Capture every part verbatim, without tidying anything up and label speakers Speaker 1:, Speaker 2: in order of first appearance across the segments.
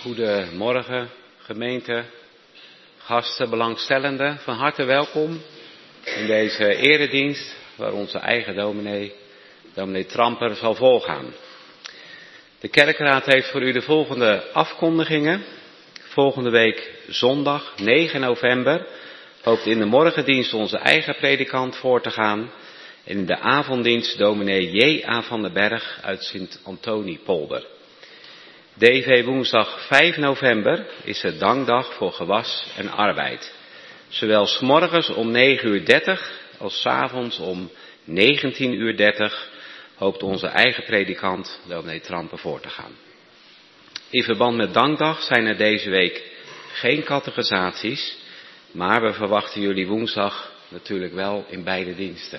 Speaker 1: Goedemorgen, gemeente, gasten, belangstellenden, van harte welkom in deze eredienst waar onze eigen dominee, dominee Tramper, zal voorgaan. De kerkraad heeft voor u de volgende afkondigingen. Volgende week zondag negen november hoopt in de morgendienst onze eigen predikant voor te gaan en in de avonddienst dominee J A van den Berg uit Sint-Antoniepolder. D V woensdag vijf november is het dankdag voor gewas en arbeid. Zowel 's morgens om negen uur dertig als 's avonds om negentien uur dertig hoopt onze eigen predikant dominee Tramper voor te gaan. In verband met dankdag zijn er deze week geen catechisaties, maar we verwachten jullie woensdag natuurlijk wel in beide diensten.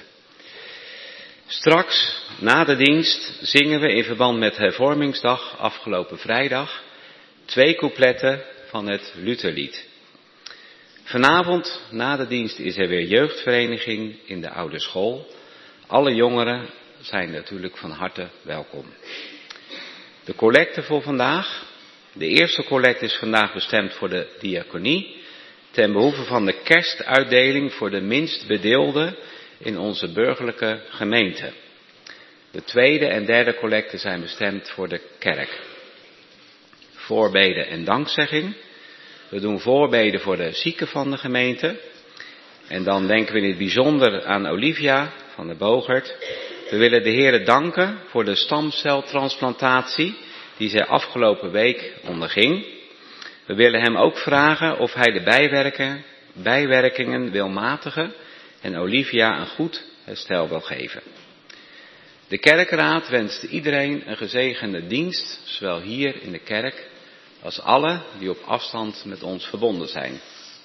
Speaker 1: Straks, na de dienst, zingen we in verband met hervormingsdag afgelopen vrijdag twee coupletten van het Lutherlied. Vanavond, na de dienst, is er weer jeugdvereniging in de oude school. Alle jongeren zijn natuurlijk van harte welkom. De collecte voor vandaag. De eerste collecte is vandaag bestemd voor de diaconie, ten behoeve van de kerstuitdeling voor de minst bedeelden in onze burgerlijke gemeente. De tweede en derde collecte zijn bestemd voor de kerk. Voorbeden en dankzegging. We doen voorbeden voor de zieken van de gemeente. En dan denken we in het bijzonder aan Olivia van de Bogert. We willen de Heere danken voor de stamceltransplantatie die zij afgelopen week onderging. We willen hem ook vragen of hij de bijwerken, bijwerkingen wil matigen en Olivia een goed herstel wil geven. De kerkraad wenst iedereen een gezegende dienst, zowel hier in de kerk als alle die op afstand met ons verbonden zijn.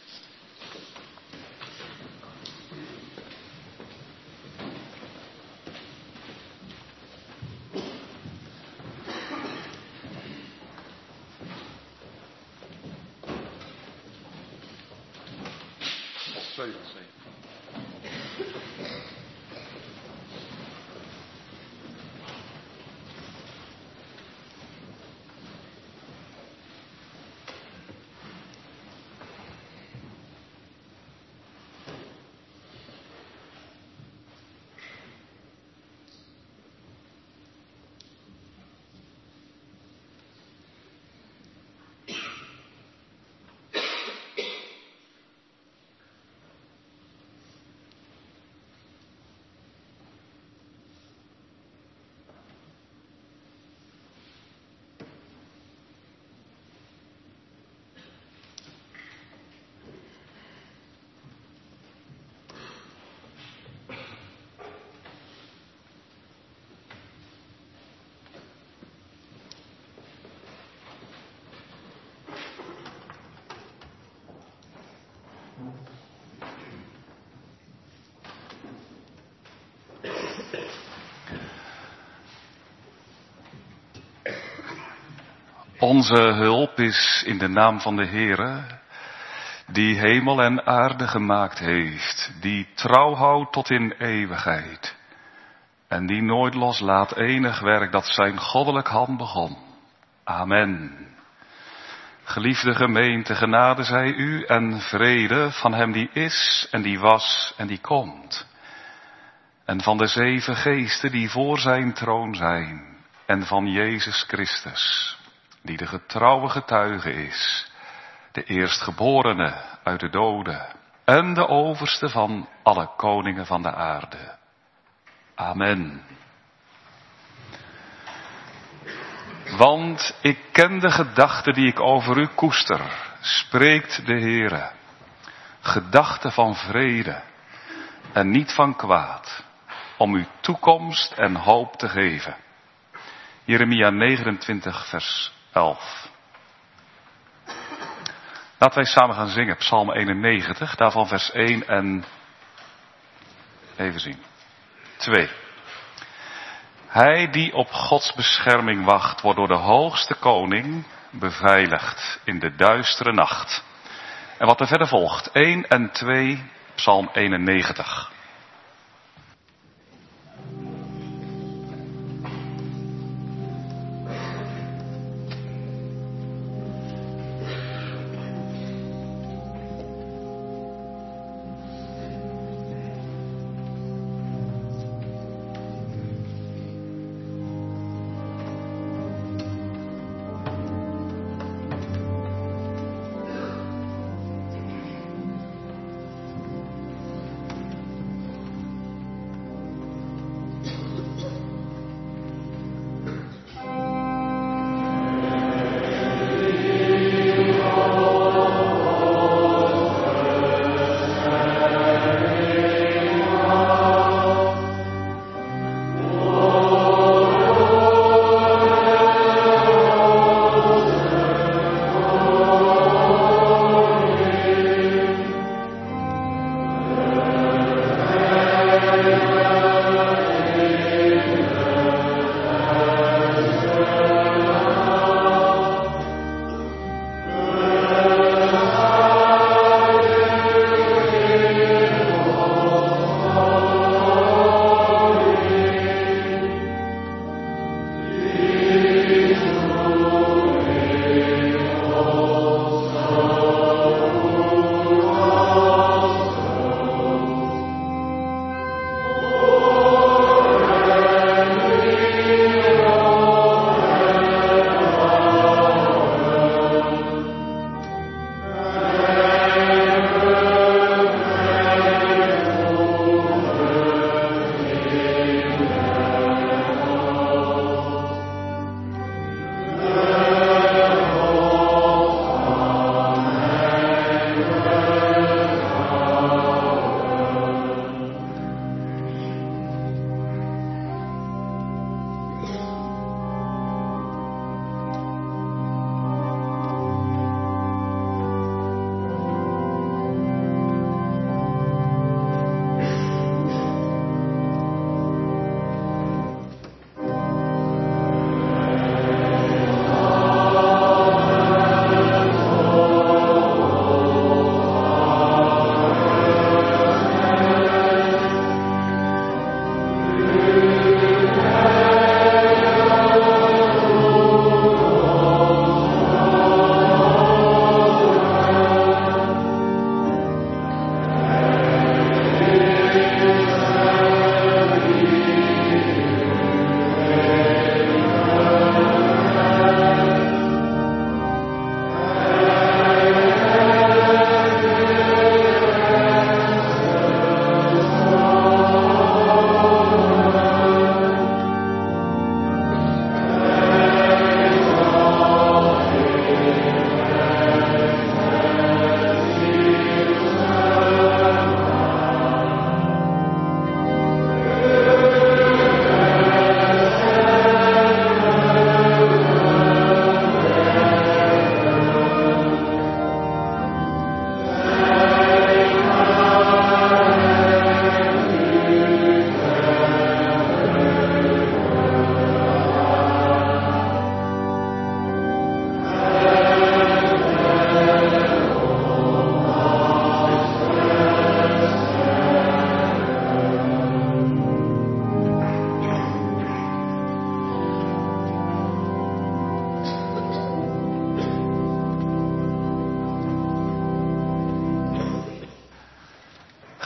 Speaker 2: Onze hulp is in de naam van de Heere, die hemel en aarde gemaakt heeft, die trouw houdt tot in eeuwigheid en die nooit loslaat enig werk dat zijn goddelijk hand begon. Amen. Geliefde gemeente, genade zij u en vrede van hem die is en die was en die komt. En van de zeven geesten die voor zijn troon zijn en van Jezus Christus, die de getrouwe getuige is, de eerstgeborene uit de doden en de overste van alle koningen van de aarde. Amen. Want ik ken de gedachten die ik over u koester, spreekt de Heere. Gedachten van vrede en niet van kwaad, om u toekomst en hoop te geven. Jeremia negenentwintig vers elf. Laten wij samen gaan zingen, Psalm eenennegentig, daarvan vers één en, even zien, twee. Hij die op Gods bescherming wacht, wordt door de hoogste koning beveiligd in de duistere nacht. En wat er verder volgt, één en twee, Psalm eenennegentig.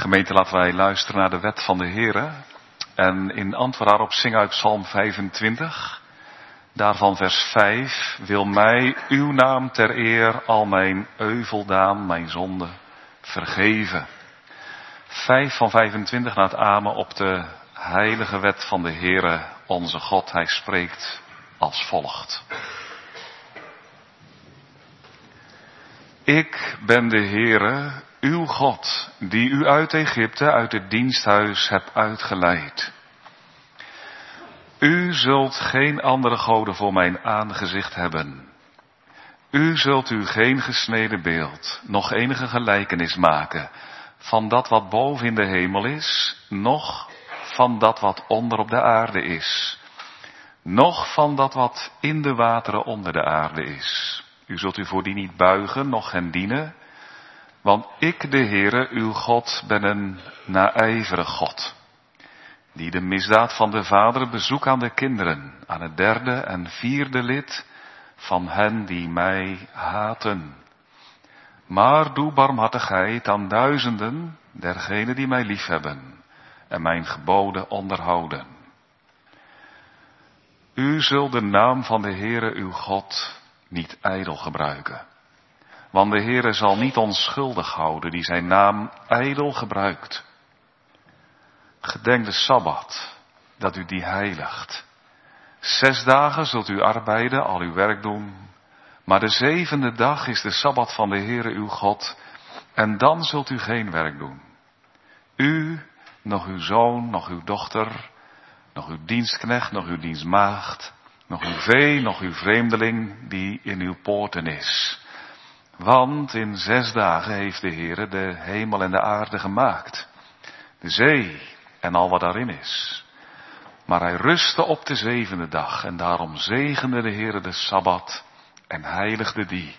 Speaker 2: Gemeente, laten wij luisteren naar de wet van de Heere. En in antwoord daarop zing uit Psalm vijfentwintig. Daarvan vers vijf. Wil mij uw naam ter eer al mijn euveldaan, mijn zonde, vergeven. vijf van vijfentwintig naar het amen op de heilige wet van de Heere, onze God. Hij spreekt als volgt. Ik ben de Heere, uw God, die u uit Egypte, uit het diensthuis hebt uitgeleid. U zult geen andere goden voor mijn aangezicht hebben. U zult u geen gesneden beeld, nog enige gelijkenis maken van dat wat boven in de hemel is, noch van dat wat onder op de aarde is, noch van dat wat in de wateren onder de aarde is. U zult u voor die niet buigen, noch hen dienen, want ik, de Heere, uw God, ben een naijverig God, die de misdaad van de vaderen bezoekt aan de kinderen, aan het derde en vierde lid van hen die mij haten. Maar doe barmhartigheid aan duizenden dergenen die mij liefhebben en mijn geboden onderhouden. U zult de naam van de Heere uw God niet ijdel gebruiken. Want de Heere zal niet onschuldig houden die zijn naam ijdel gebruikt. Gedenk de Sabbat, dat u die heiligt. Zes dagen zult u arbeiden, al uw werk doen. Maar de zevende dag is de Sabbat van de Heere uw God. En dan zult u geen werk doen. U, nog uw zoon, nog uw dochter, nog uw dienstknecht, nog uw dienstmaagd, nog uw vee, nog uw vreemdeling die in uw poorten is. Want in zes dagen heeft de Heere de hemel en de aarde gemaakt, de zee en al wat daarin is. Maar hij rustte op de zevende dag en daarom zegende de Heere de Sabbat en heiligde die.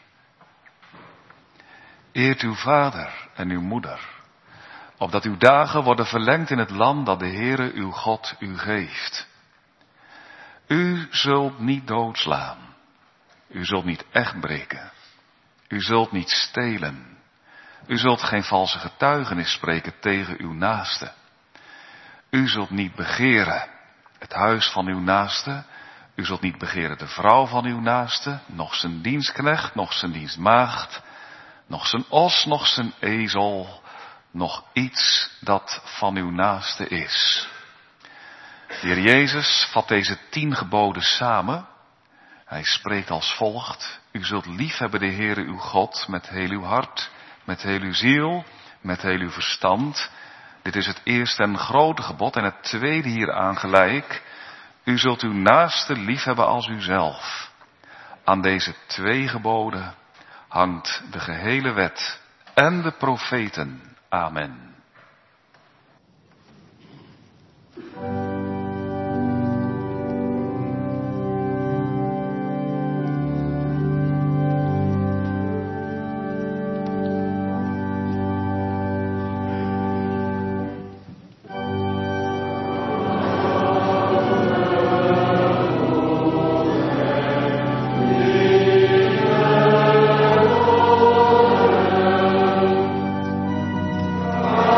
Speaker 2: Eert uw vader en uw moeder, opdat uw dagen worden verlengd in het land dat de Heere uw God u geeft. U zult niet doodslaan. U zult niet echt breken. U zult niet stelen. U zult geen valse getuigenis spreken tegen uw naaste. U zult niet begeren het huis van uw naaste. U zult niet begeren de vrouw van uw naaste, noch zijn dienstknecht, noch zijn dienstmaagd, noch zijn os, noch zijn ezel, nog iets dat van uw naaste is. De Heer Jezus vat deze tien geboden samen. Hij spreekt als volgt. U zult liefhebben de Heere uw God met heel uw hart, met heel uw ziel, met heel uw verstand. Dit is het eerste en grote gebod en het tweede hieraan gelijk. U zult uw naaste liefhebben als uzelf. Aan deze twee geboden hangt de gehele wet en de profeten. Amen.
Speaker 3: Oh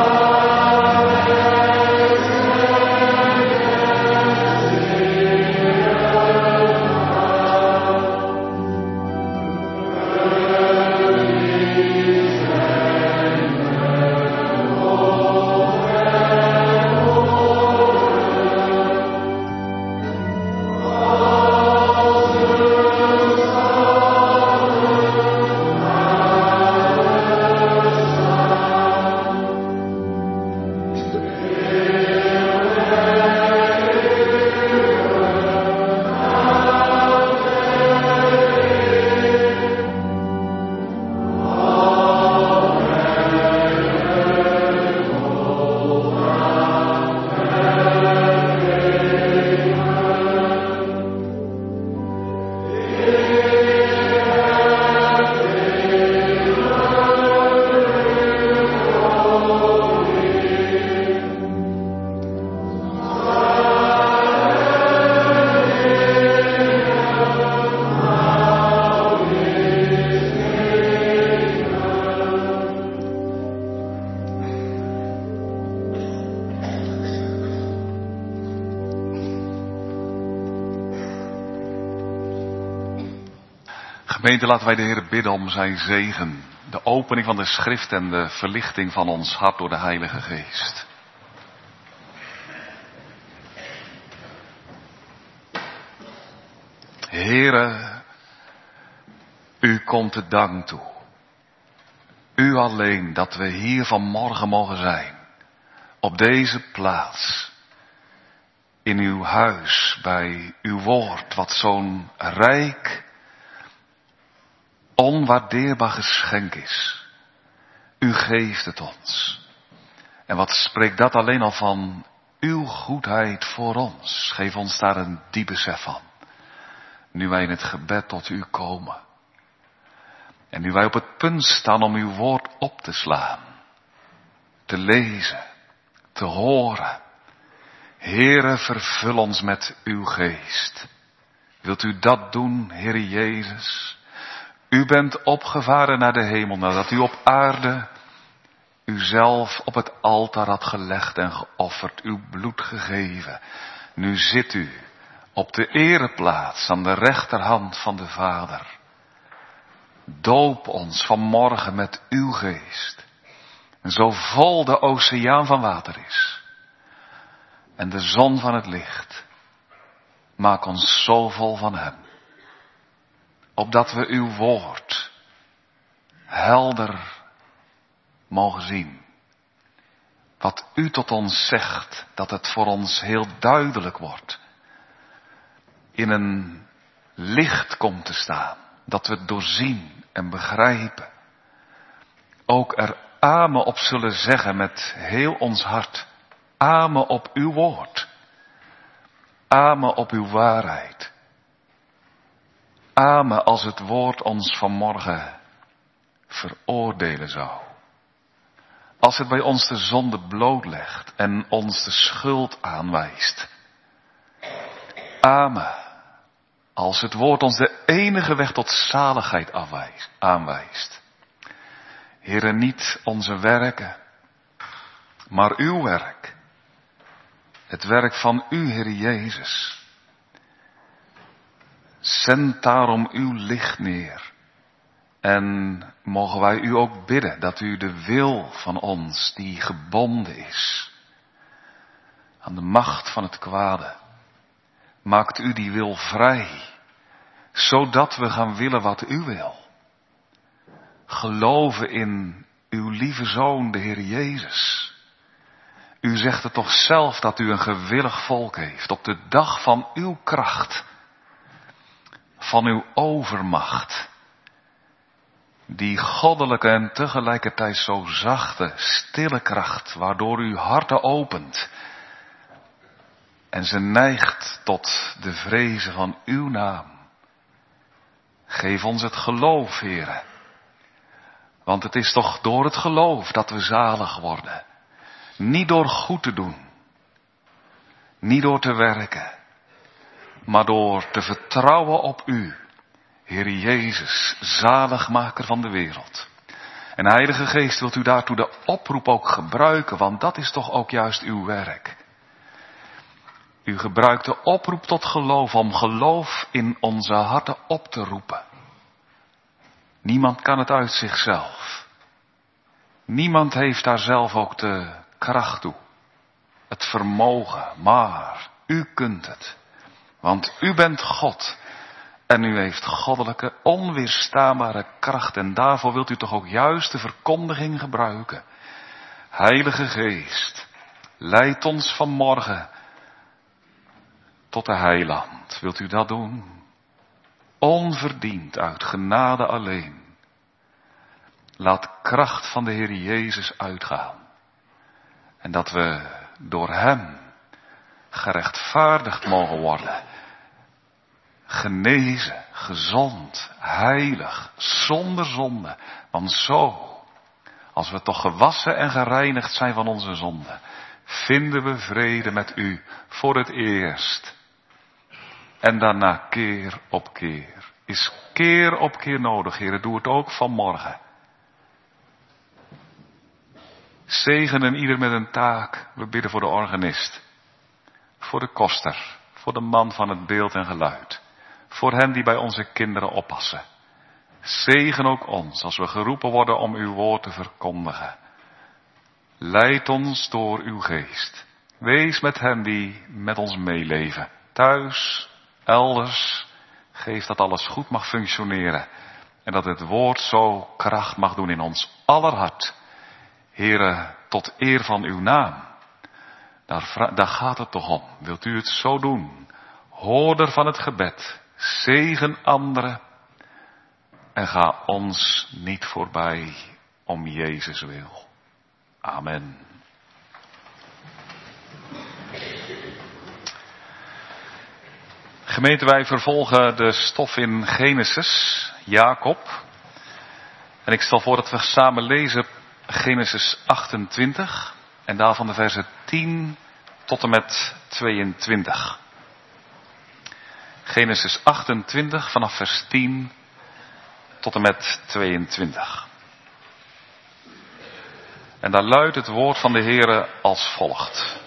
Speaker 2: Gemeente, laten wij de Heer bidden om zijn zegen. De opening van de schrift en de verlichting van ons hart door de Heilige Geest. Heere, u komt de dank toe. U alleen dat we hier vanmorgen mogen zijn. Op deze plaats. In uw huis, bij uw woord, wat zo'n rijk, onwaardeerbaar geschenk is. U geeft het ons. En wat spreekt dat alleen al van uw goedheid voor ons. Geef ons daar een diep besef van. Nu wij in het gebed tot u komen. En nu wij op het punt staan om uw woord op te slaan. Te lezen. Te horen. Heere, vervul ons met uw geest. Wilt u dat doen, Heere Jezus? U bent opgevaren naar de hemel, nadat u op aarde uzelf op het altaar had gelegd en geofferd, uw bloed gegeven. Nu zit u op de ereplaats aan de rechterhand van de Vader. Doop ons vanmorgen met uw geest. En zo vol de oceaan van water is. En de zon van het licht. Maak ons zo vol van hem. Opdat we uw woord helder mogen zien. Wat u tot ons zegt, dat het voor ons heel duidelijk wordt. In een licht komt te staan. Dat we het doorzien en begrijpen. Ook er amen op zullen zeggen met heel ons hart. Amen op uw woord. Amen op uw waarheid. Amen als het woord ons vanmorgen veroordelen zou. Als het bij ons de zonde blootlegt en ons de schuld aanwijst. Amen. Als het woord ons de enige weg tot zaligheid afwijst, aanwijst. Heere, niet onze werken, maar uw werk. Het werk van u, Heere Jezus. Zend daarom uw licht neer. En mogen wij u ook bidden dat u de wil van ons, die gebonden is aan de macht van het kwade, maakt u die wil vrij, zodat we gaan willen wat u wil. Geloven in uw lieve Zoon, de Heer Jezus. U zegt het toch zelf dat u een gewillig volk heeft op de dag van uw kracht, van uw overmacht. Die goddelijke en tegelijkertijd zo zachte, stille kracht, waardoor u harten opent. En ze neigt tot de vrezen van uw naam. Geef ons het geloof, Heere. Want het is toch door het geloof dat we zalig worden. Niet door goed te doen. Niet door te werken. Maar door te vertrouwen op u. Heere Jezus, zaligmaker van de wereld. En Heilige Geest, wilt u daartoe de oproep ook gebruiken, want dat is toch ook juist uw werk. U gebruikt de oproep tot geloof om geloof in onze harten op te roepen. Niemand kan het uit zichzelf. Niemand heeft daar zelf ook de kracht toe. Het vermogen, maar u kunt het. Want u bent God. En u heeft goddelijke, onweerstaanbare kracht. En daarvoor wilt u toch ook juist de verkondiging gebruiken. Heilige Geest, leid ons vanmorgen tot de heiland. Wilt u dat doen? Onverdiend, uit genade alleen. Laat kracht van de Heer Jezus uitgaan. En dat we door hem gerechtvaardigd mogen worden. Genezen, gezond, heilig, zonder zonde. Want zo, als we toch gewassen en gereinigd zijn van onze zonde, vinden we vrede met u voor het eerst. En daarna keer op keer. Is keer op keer nodig, Heer. Doe het ook vanmorgen. Zegenen ieder met een taak. We bidden voor de organist. Voor de koster. Voor de man van het beeld en geluid. Voor hen die bij onze kinderen oppassen. Zegen ook ons als we geroepen worden om uw woord te verkondigen. Leid ons door uw geest. Wees met hen die met ons meeleven. Thuis, elders. Geef dat alles goed mag functioneren. En dat het woord zo kracht mag doen in ons aller hart. Here, tot eer van uw naam. Daar, daar gaat het toch om. Wilt u het zo doen? Hoorder van het gebed. Zegen anderen. En ga ons niet voorbij om Jezus wil. Amen. Gemeente, wij vervolgen de stof in Genesis, Jacob. En ik stel voor dat we samen lezen Genesis achtentwintig. En daarvan de versen tien tot en met tweeëntwintig. Genesis achtentwintig vanaf vers tien tot en met tweeëntwintig. En daar luidt het woord van de Heere als volgt.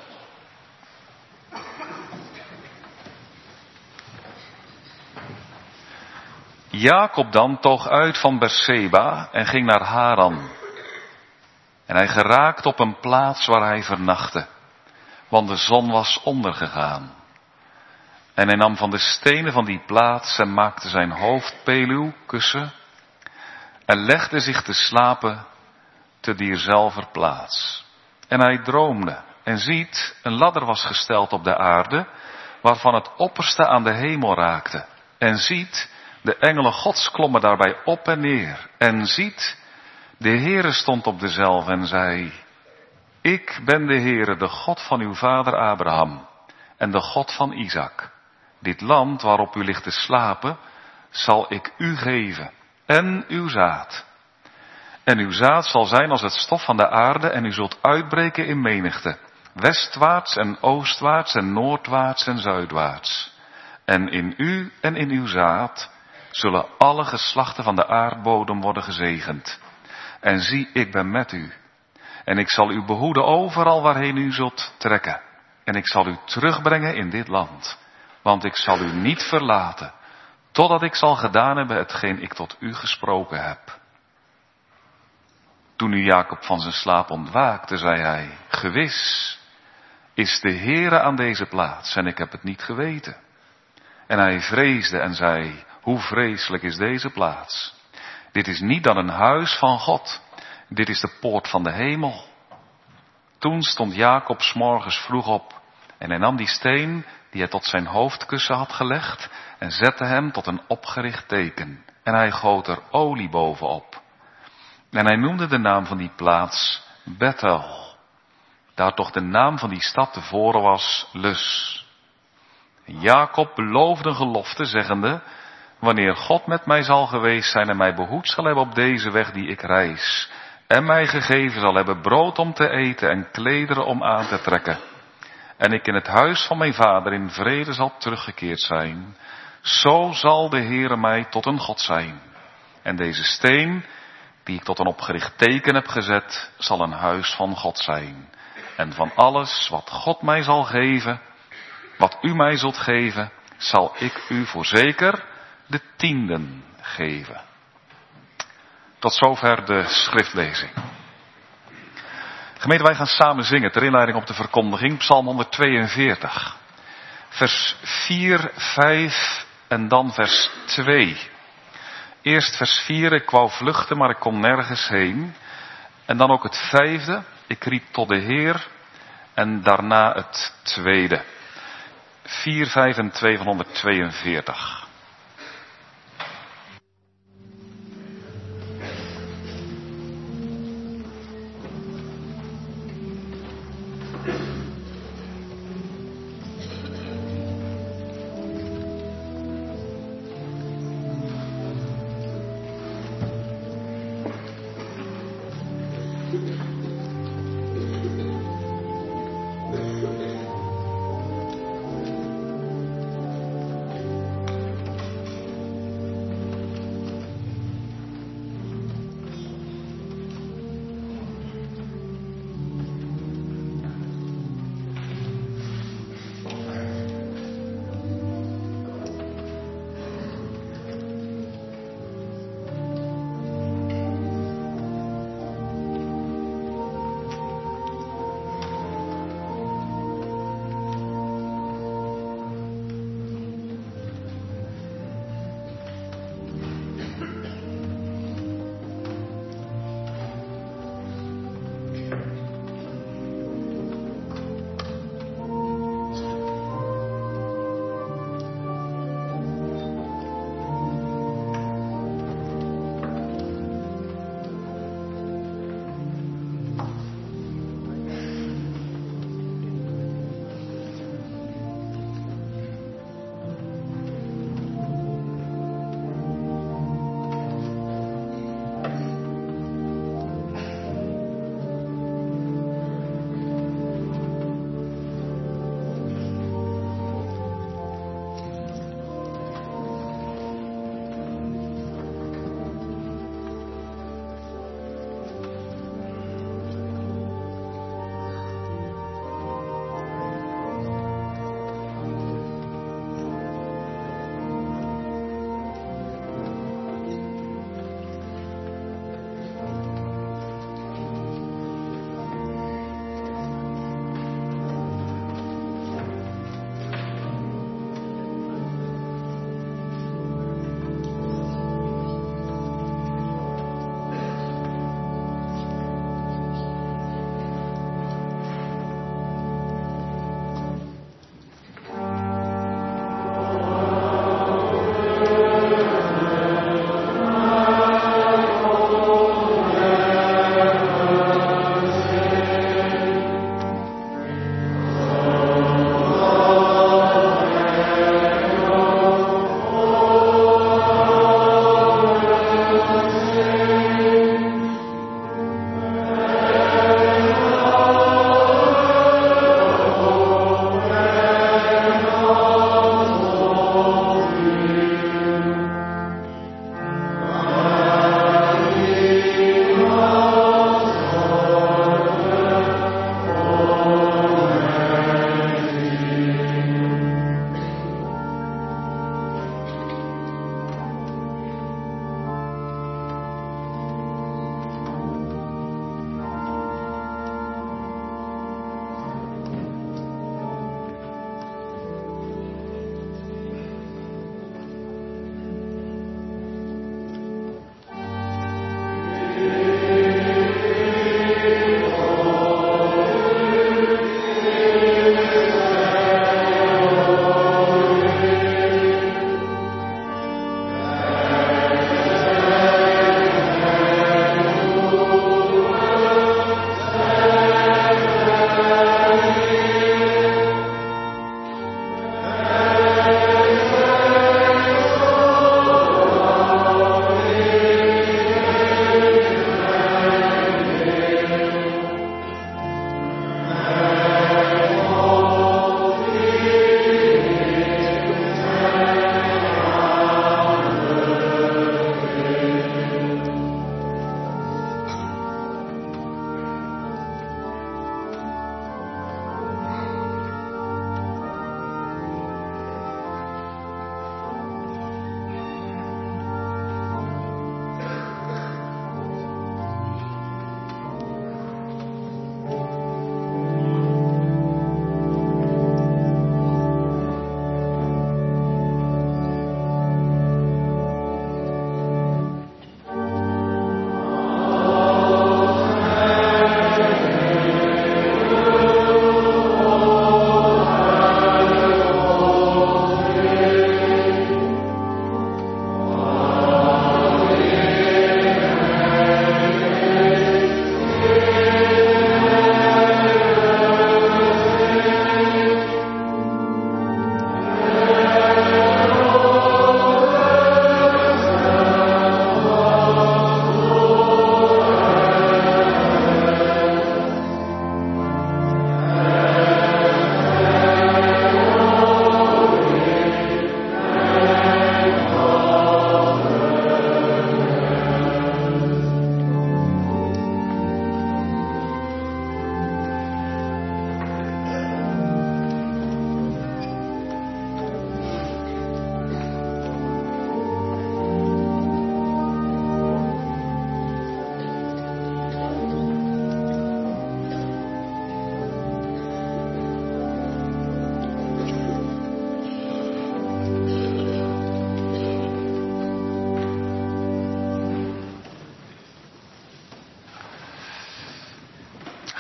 Speaker 2: Jacob dan toog uit van Berseba en ging naar Haran. En hij geraakte op een plaats waar hij vernachtte, want de zon was ondergegaan. En hij nam van de stenen van die plaats en maakte zijn hoofdpeluw, kussen, en legde zich te slapen te dierzelfder plaats. En hij droomde, en ziet, een ladder was gesteld op de aarde, waarvan het opperste aan de hemel raakte. En ziet, de engelen Gods klommen daarbij op en neer. En ziet, de Heere stond op dezelve en zei, ik ben de Heere, de God van uw vader Abraham, en de God van Isaac. Dit land waarop u ligt te slapen, zal ik u geven, en uw zaad. En uw zaad zal zijn als het stof van de aarde, en u zult uitbreken in menigte, westwaarts en oostwaarts en noordwaarts en zuidwaarts. En in u en in uw zaad zullen alle geslachten van de aardbodem worden gezegend. En zie, ik ben met u. En ik zal u behoeden overal waarheen u zult trekken. En ik zal u terugbrengen in dit land. Want ik zal u niet verlaten, totdat ik zal gedaan hebben hetgeen ik tot u gesproken heb. Toen nu Jacob van zijn slaap ontwaakte, zei hij, gewis is de Heere aan deze plaats en ik heb het niet geweten. En hij vreesde en zei, hoe vreselijk is deze plaats. Dit is niet dan een huis van God, dit is de poort van de hemel. Toen stond Jacob 's morgens vroeg op en hij nam die steen die hij tot zijn hoofdkussen had gelegd en zette hem tot een opgericht teken. En hij goot er olie bovenop. En hij noemde de naam van die plaats Bethel, daar toch de naam van die stad tevoren was Lus. En Jacob beloofde een gelofte, zeggende, wanneer God met mij zal geweest zijn en mij behoed zal hebben op deze weg die ik reis, en mij gegeven zal hebben brood om te eten en klederen om aan te trekken, en ik in het huis van mijn vader in vrede zal teruggekeerd zijn, zo zal de Heere mij tot een God zijn. En deze steen, die ik tot een opgericht teken heb gezet, zal een huis van God zijn. En van alles wat God mij zal geven, wat u mij zult geven, zal ik u voorzeker de tienden geven. Tot zover de schriftlezing. Gemeente, wij gaan samen zingen ter inleiding op de verkondiging, Psalm honderdtweeënveertig. Vers vier, vijf en dan vers twee. Eerst vers vier, ik wou vluchten, maar ik kon nergens heen. En dan ook het vijfde, ik riep tot de Heer. En daarna het tweede. vier, vijf en twee van honderdtweeënveertig.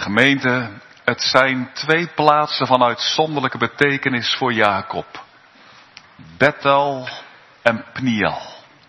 Speaker 2: Gemeente, het zijn twee plaatsen van uitzonderlijke betekenis voor Jacob. Bethel en Pniel.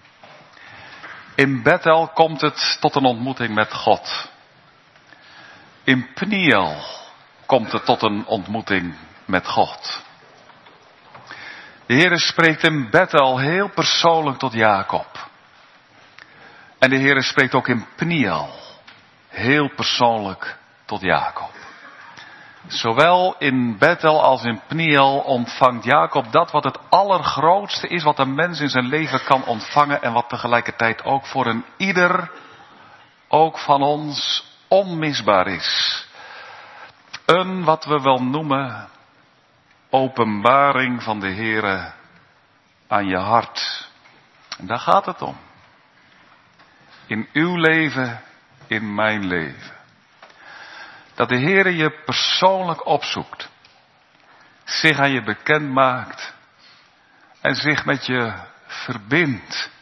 Speaker 2: In Bethel komt het tot een ontmoeting met God. In Pniel komt het tot een ontmoeting met God. De Heere spreekt in Bethel heel persoonlijk tot Jacob. En de Heere spreekt ook in Pniel heel persoonlijk tot Jacob. Zowel in Bethel als in Pniel ontvangt Jacob dat wat het allergrootste is wat een mens in zijn leven kan ontvangen en wat tegelijkertijd ook voor een ieder, ook van ons, onmisbaar is. Een, wat we wel noemen, openbaring van de Heere aan je hart. En daar gaat het om. In uw leven, in mijn leven. Dat de Heere je persoonlijk opzoekt. Zich aan je bekend maakt. En zich met je verbindt.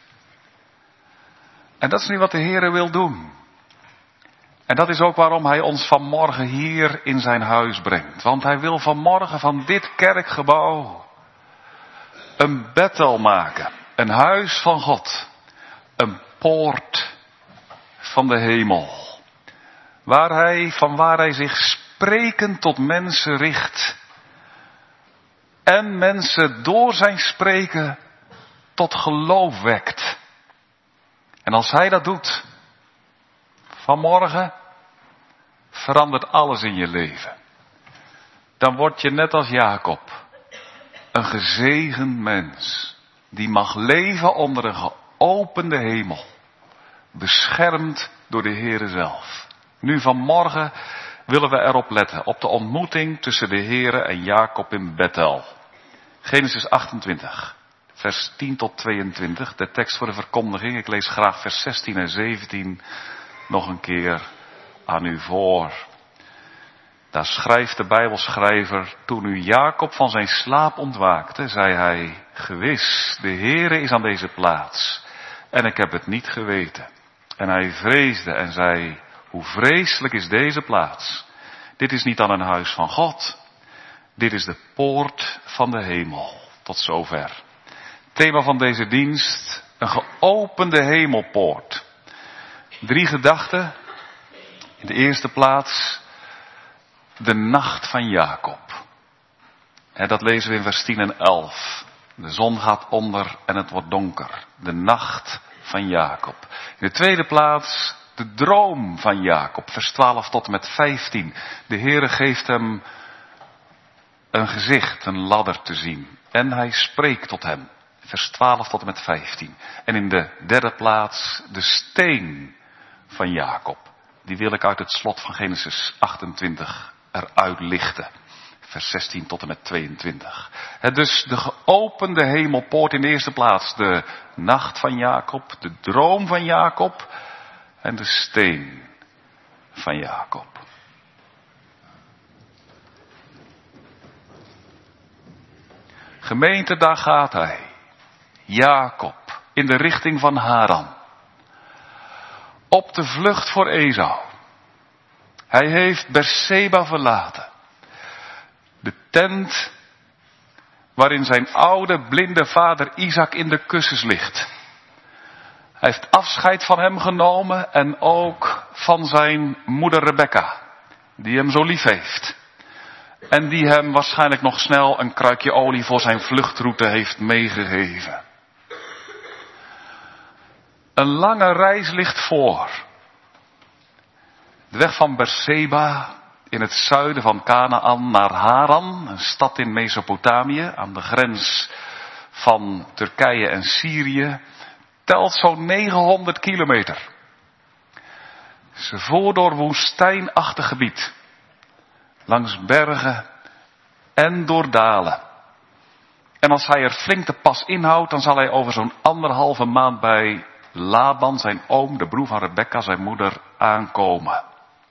Speaker 2: En dat is nu wat de Heere wil doen. En dat is ook waarom hij ons vanmorgen hier in zijn huis brengt. Want hij wil vanmorgen van dit kerkgebouw een Bethel maken. Een huis van God. Een poort van de hemel. Waar hij, van waar hij zich sprekend tot mensen richt. En mensen door zijn spreken tot geloof wekt. En als hij dat doet, vanmorgen, verandert alles in je leven. Dan word je net als Jacob, een gezegend mens, die mag leven onder een geopende hemel, beschermd door de Heere zelf. Nu vanmorgen willen we erop letten, op de ontmoeting tussen de Heere en Jacob in Bethel. Genesis achtentwintig, vers tien tot tweeëntwintig, de tekst voor de verkondiging. Ik lees graag vers zestien en zeventien nog een keer aan u voor. Daar schrijft de Bijbelschrijver: toen nu Jacob van zijn slaap ontwaakte, zei hij: gewis, de Heere is aan deze plaats, en ik heb het niet geweten. En hij vreesde en zei: hoe vreselijk is deze plaats. Dit is niet dan een huis van God. Dit is de poort van de hemel. Tot zover. Thema van deze dienst: een geopende hemelpoort. Drie gedachten. In de eerste plaats de nacht van Jacob. En dat lezen we in vers tien en elf. De zon gaat onder en het wordt donker. De nacht van Jacob. In de tweede plaats de droom van Jacob. Vers twaalf tot en met vijftien. De Heere geeft hem een gezicht, een ladder te zien. En hij spreekt tot hem. Vers twaalf tot en met vijftien. En in de derde plaats de steen van Jacob. Die wil ik uit het slot van Genesis achtentwintig eruit lichten. Vers zestien tot en met tweeëntwintig. He, dus de geopende hemelpoort in de eerste plaats. De nacht van Jacob. De droom van Jacob. En de steen van Jacob. Gemeente, daar gaat hij. Jacob. In de richting van Haran. Op de vlucht voor Esau. Hij heeft Berseba verlaten. De tent waarin zijn oude blinde vader Isaac in de kussens ligt. Hij heeft afscheid van hem genomen en ook van zijn moeder Rebekka, die hem zo lief heeft. En die hem waarschijnlijk nog snel een kruikje olie voor zijn vluchtroute heeft meegegeven. Een lange reis ligt voor. De weg van Berseba in het zuiden van Kanaan naar Haran, een stad in Mesopotamië, aan de grens van Turkije en Syrië, telt zo'n negenhonderd kilometer. Ze voert door woestijnachtig gebied, langs bergen en door dalen. En als hij er flink de pas inhoudt, dan zal hij over zo'n anderhalve maand bij Laban, zijn oom, de broer van Rebekka, zijn moeder, aankomen.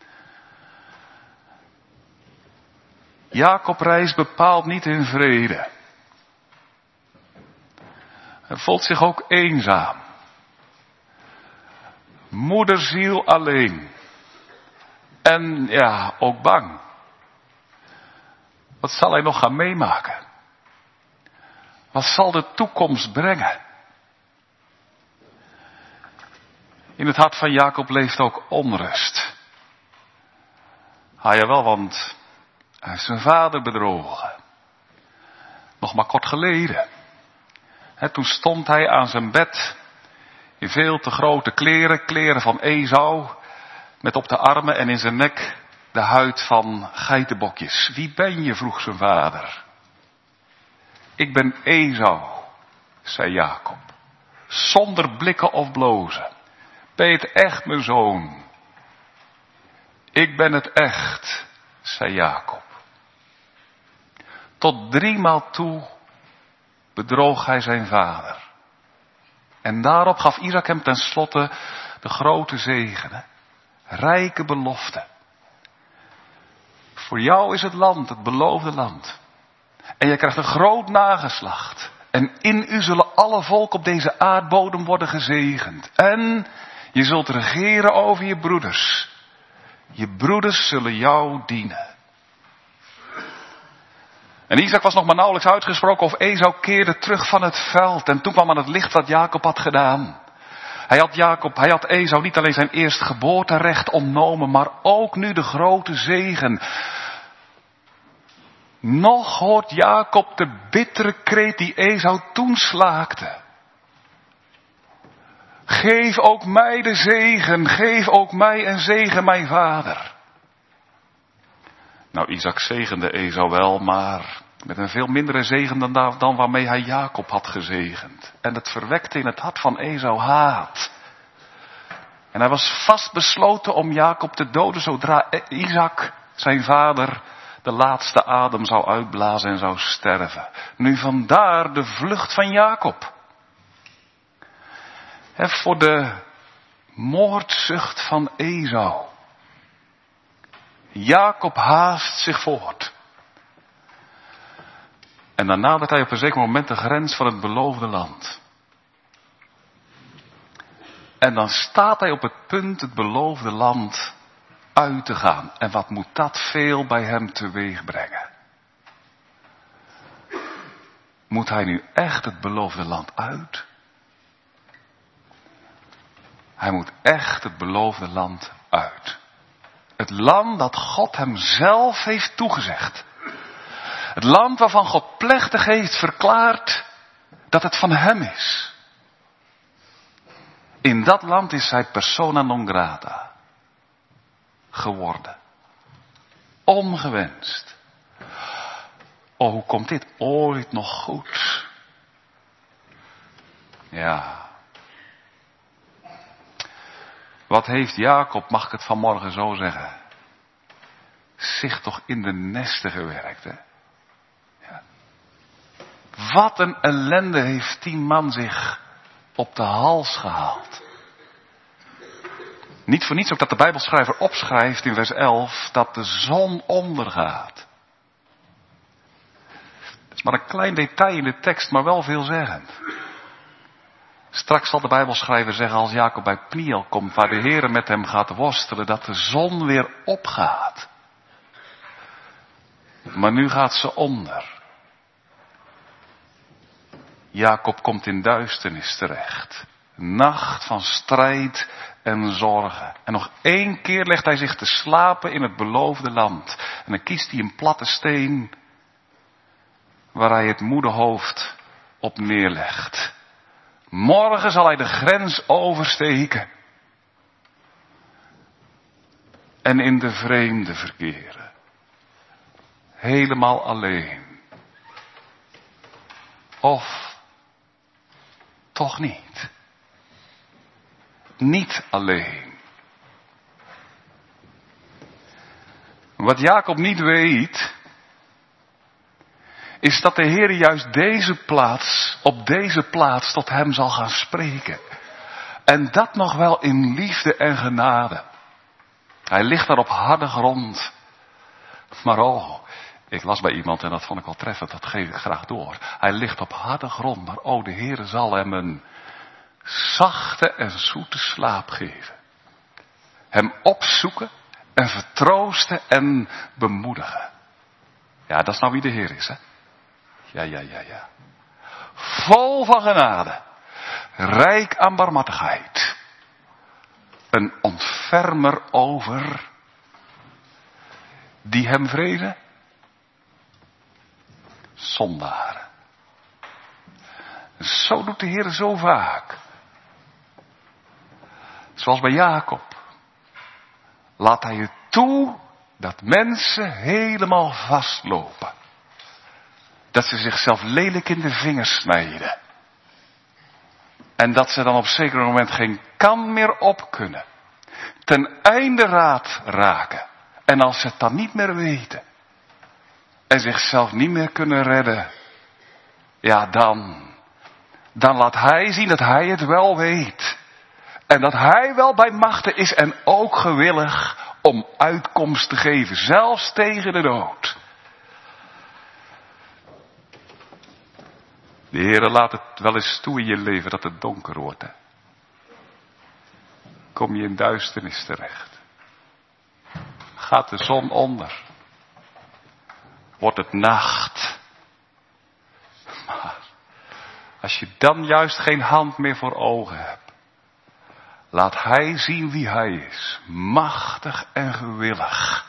Speaker 2: Jacob reist bepaald niet in vrede. Hij voelt zich ook eenzaam. Moederziel alleen. En ja, ook bang. Wat zal hij nog gaan meemaken? Wat zal de toekomst brengen? In het hart van Jacob leeft ook onrust. Ah jawel, want hij is zijn vader bedrogen. Nog maar kort geleden. He, toen stond hij aan zijn bed in veel te grote kleren, kleren van Esau, met op de armen en in zijn nek de huid van geitenbokjes. Wie ben je, vroeg zijn vader. Ik ben Esau, zei Jacob, zonder blikken of blozen. Ben je het echt, mijn zoon? Ik ben het echt, zei Jacob. Tot driemaal toe bedroog hij zijn vader. En daarop gaf Isaac hem tenslotte de grote zegen, rijke belofte. Voor jou is het land, het beloofde land. En je krijgt een groot nageslacht. En in u zullen alle volken op deze aardbodem worden gezegend. En je zult regeren over je broeders. Je broeders zullen jou dienen. En Isaac was nog maar nauwelijks uitgesproken of Esau keerde terug van het veld. En toen kwam aan het licht wat Jacob had gedaan. Hij had Jacob, hij had Esau niet alleen zijn eerstgeboorterecht ontnomen, maar ook nu de grote zegen. Nog hoort Jacob de bittere kreet die Esau toen slaakte. Geef ook mij de zegen, geef ook mij een zegen, mijn vader. Nou, Isaac zegende Esau wel, maar met een veel mindere zegen dan, dan waarmee hij Jacob had gezegend. En het verwekte in het hart van Esau haat. En hij was vastbesloten om Jacob te doden zodra Isaac, zijn vader, de laatste adem zou uitblazen en zou sterven. Nu vandaar de vlucht van Jacob. He, voor de moordzucht van Esau. Jacob haast zich voort. En dan nadert hij op een zeker moment de grens van het beloofde land. En dan staat hij op het punt het beloofde land uit te gaan. En wat moet dat veel bij hem teweeg brengen? Moet hij nu echt het beloofde land uit? Hij moet echt het beloofde land uit. Het land dat God hem zelf heeft toegezegd. Het land waarvan God plechtig heeft verklaard dat het van hem is. In dat land is hij persona non grata geworden. Ongewenst. Oh, hoe komt dit ooit nog goed? Ja. Wat heeft Jacob, mag ik het vanmorgen zo zeggen, zich toch in de nesten gewerkt, hè? Ja. Wat een ellende heeft die man zich op de hals gehaald. Niet voor niets ook dat de Bijbelschrijver opschrijft in vers elf dat de zon ondergaat. Dat is maar een klein detail in de tekst, maar wel veelzeggend. Straks zal de Bijbelschrijver zeggen als Jacob bij Pniel komt, waar de Heere met hem gaat worstelen, dat de zon weer opgaat. Maar nu gaat ze onder. Jacob komt in duisternis terecht. Nacht van strijd en zorgen. En nog één keer legt hij zich te slapen in het beloofde land. En dan kiest hij een platte steen waar hij het moede hoofd op neerlegt. Morgen zal hij de grens oversteken. En in de vreemde verkeren. Helemaal alleen. Of toch niet. Niet alleen. Wat Jacob niet weet, is dat de Heer juist deze plaats, op deze plaats tot hem zal gaan spreken. En dat nog wel in liefde en genade. Hij ligt daar op harde grond. Maar oh, ik las bij iemand en dat vond ik wel treffend, dat geef ik graag door. Hij ligt op harde grond, maar oh, de Heer zal hem een zachte en zoete slaap geven. Hem opzoeken en vertroosten en bemoedigen. Ja, dat is nou wie de Heer is, hè? Ja, ja, ja, ja. Vol van genade. Rijk aan barmhartigheid. Een ontfermer over die hem vreden. Zondaren. Zo doet de Heer zo vaak. Zoals bij Jacob. Laat hij het toe dat mensen helemaal vastlopen. Dat ze zichzelf lelijk in de vingers snijden. En dat ze dan op een zeker moment geen kant meer op kunnen. Ten einde raad raken. En als ze het dan niet meer weten. En zichzelf niet meer kunnen redden. Ja, dan. Dan laat hij zien dat hij het wel weet. En dat hij wel bij machten is en ook gewillig om uitkomst te geven. Zelfs tegen de dood. De Heere laat het wel eens toe in je leven dat het donker wordt. Hè? Kom je in duisternis terecht. Gaat de zon onder. Wordt het nacht. Maar als je dan juist geen hand meer voor ogen hebt. Laat hij zien wie hij is. Machtig en gewillig.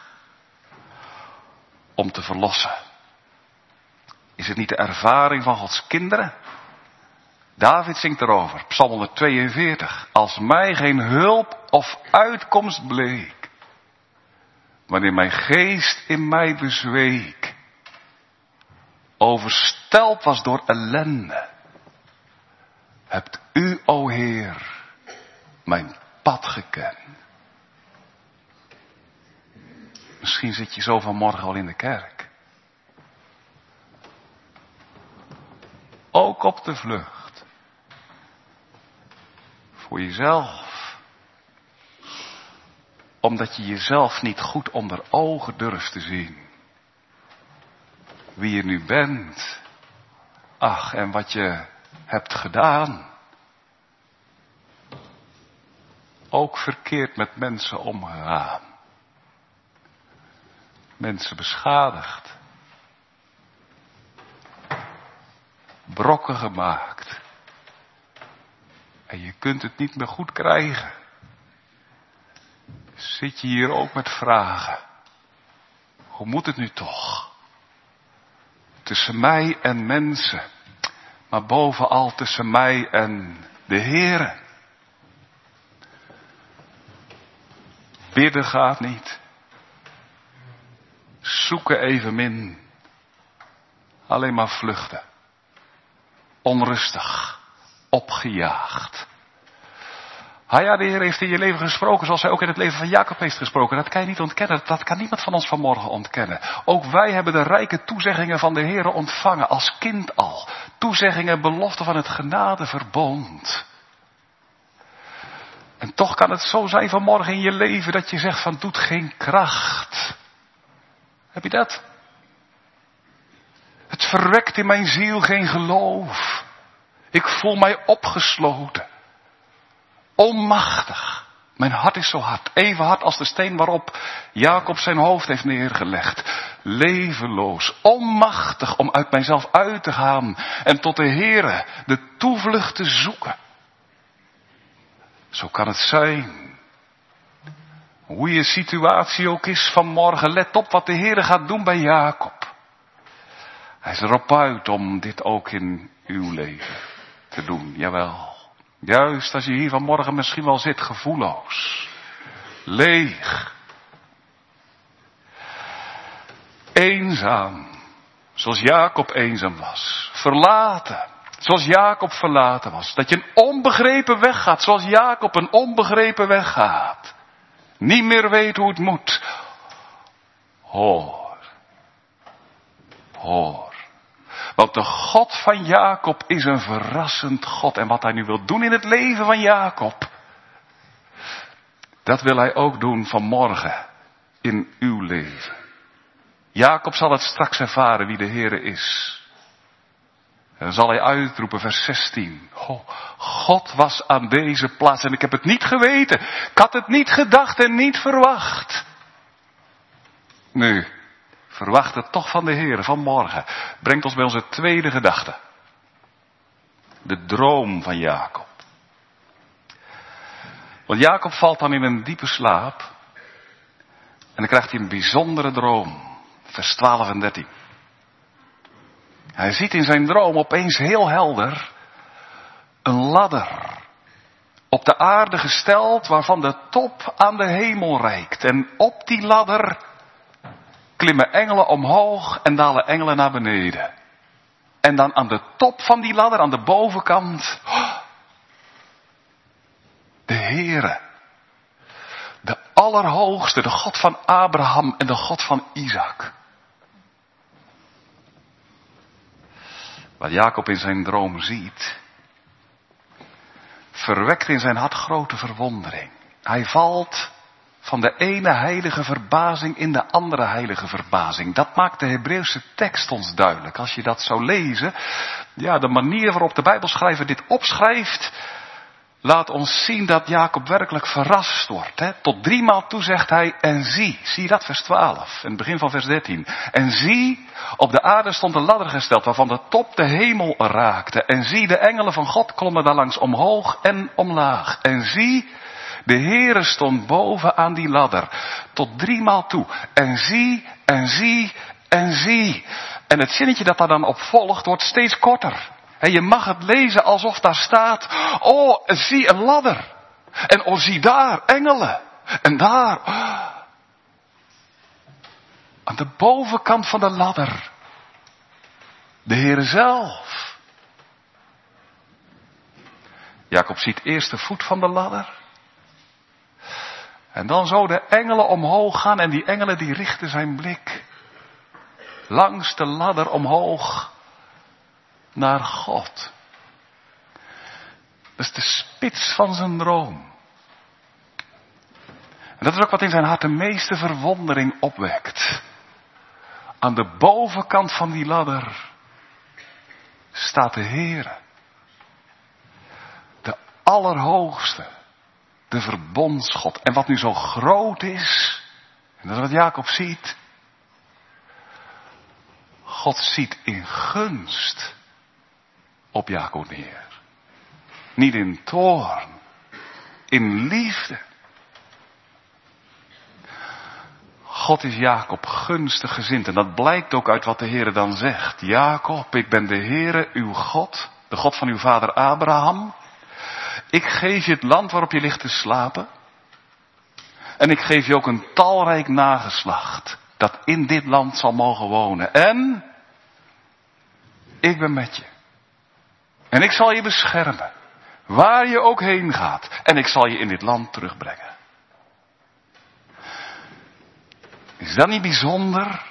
Speaker 2: Om te verlossen. Is het niet de ervaring van Gods kinderen? David zingt erover, Psalm honderdtweeënveertig. Als mij geen hulp of uitkomst bleek. Wanneer mijn geest in mij bezweek. Overstelpt was door ellende. Hebt u, o Heer, mijn pad gekend. Misschien zit je zo vanmorgen al in de kerk. Ook op de vlucht. Voor jezelf. Omdat je jezelf niet goed onder ogen durft te zien. Wie je nu bent. Ach, en wat je hebt gedaan. Ook verkeerd met mensen omgegaan. Mensen beschadigd. Brokken gemaakt. En je kunt het niet meer goed krijgen. Zit je hier ook met vragen. Hoe moet het nu toch? Tussen mij en mensen. Maar bovenal tussen mij en de Heere. Bidden gaat niet. Zoeken evenmin. Alleen maar vluchten. Onrustig. Opgejaagd. Ah ja, de Heer heeft in je leven gesproken zoals hij ook in het leven van Jacob heeft gesproken. Dat kan je niet ontkennen. Dat kan niemand van ons vanmorgen ontkennen. Ook wij hebben de rijke toezeggingen van de Heer ontvangen als kind al. Toezeggingen, beloften van het genadeverbond. En toch kan het zo zijn vanmorgen in je leven dat je zegt van doet geen kracht. Heb je dat? Het verwekt in mijn ziel geen geloof. Ik voel mij opgesloten. Onmachtig. Mijn hart is zo hard. Even hard als de steen waarop Jacob zijn hoofd heeft neergelegd. Levenloos. Onmachtig om uit mijzelf uit te gaan. En tot de Heere de toevlucht te zoeken. Zo kan het zijn. Hoe je situatie ook is vanmorgen. Let op wat de Heere gaat doen bij Jacob. Hij is erop uit om dit ook in uw leven te doen. Jawel. Juist als je hier vanmorgen misschien wel zit, gevoelloos. Leeg. Eenzaam. Zoals Jacob eenzaam was. Verlaten. Zoals Jacob verlaten was. Dat je een onbegrepen weg gaat. Zoals Jacob een onbegrepen weg gaat. Niet meer weet hoe het moet. Hoor. Hoor. Want de God van Jacob is een verrassend God. En wat hij nu wil doen in het leven van Jacob. Dat wil hij ook doen vanmorgen. In uw leven. Jacob zal het straks ervaren wie de Heere is. En dan zal hij uitroepen, vers zestien. Oh, God was aan deze plaats en ik heb het niet geweten. Ik had het niet gedacht en niet verwacht. Nu, verwacht het toch van de Heer vanmorgen. Brengt ons bij onze tweede gedachte. De droom van Jacob. Want Jacob valt dan in een diepe slaap. En dan krijgt hij een bijzondere droom. Vers twaalf en dertien. Hij ziet in zijn droom opeens heel helder een ladder. Op de aarde gesteld waarvan de top aan de hemel reikt. En op die ladder klimmen engelen omhoog en dalen engelen naar beneden. En dan aan de top van die ladder, aan de bovenkant, de Heere. De Allerhoogste, de God van Abraham en de God van Isaac. Wat Jacob in zijn droom ziet, verwekt in zijn hart grote verwondering. Hij valt van de ene heilige verbazing in de andere heilige verbazing. Dat maakt de Hebreeuwse tekst ons duidelijk. Als je dat zou lezen, ja, de manier waarop de Bijbelschrijver dit opschrijft, laat ons zien dat Jacob werkelijk verrast wordt. Hè? Tot driemaal toe zegt hij, en zie, zie je dat, vers twaalf, in het begin van vers dertien. En zie, op de aarde stond een ladder gesteld, waarvan de top de hemel raakte. En zie, de engelen van God klommen daar langs omhoog en omlaag. En zie, de Heere stond boven aan die ladder, tot driemaal toe. En zie, en zie, en zie. En het zinnetje dat daar dan op volgt, wordt steeds korter. En je mag het lezen alsof daar staat, oh, zie een ladder. En oh, zie daar, engelen. En daar, oh, aan de bovenkant van de ladder, de Heere zelf. Jacob ziet eerst de voet van de ladder. En dan zo de engelen omhoog gaan en die engelen die richten zijn blik langs de ladder omhoog naar God. Dat is de spits van zijn droom. En dat is ook wat in zijn hart de meeste verwondering opwekt. Aan de bovenkant van die ladder staat de Heere. De Allerhoogste. De verbondsgod. En wat nu zo groot is, en dat is wat Jacob ziet. God ziet in gunst op Jacob neer. Niet in toorn. In liefde. God is Jacob gunstig gezind. En dat blijkt ook uit wat de Heere dan zegt. Jacob, ik ben de Heere, uw God. De God van uw vader Abraham. Ik geef je het land waarop je ligt te slapen. En ik geef je ook een talrijk nageslacht. Dat in dit land zal mogen wonen. En ik ben met je. En ik zal je beschermen. Waar je ook heen gaat. En ik zal je in dit land terugbrengen. Is dat niet bijzonder?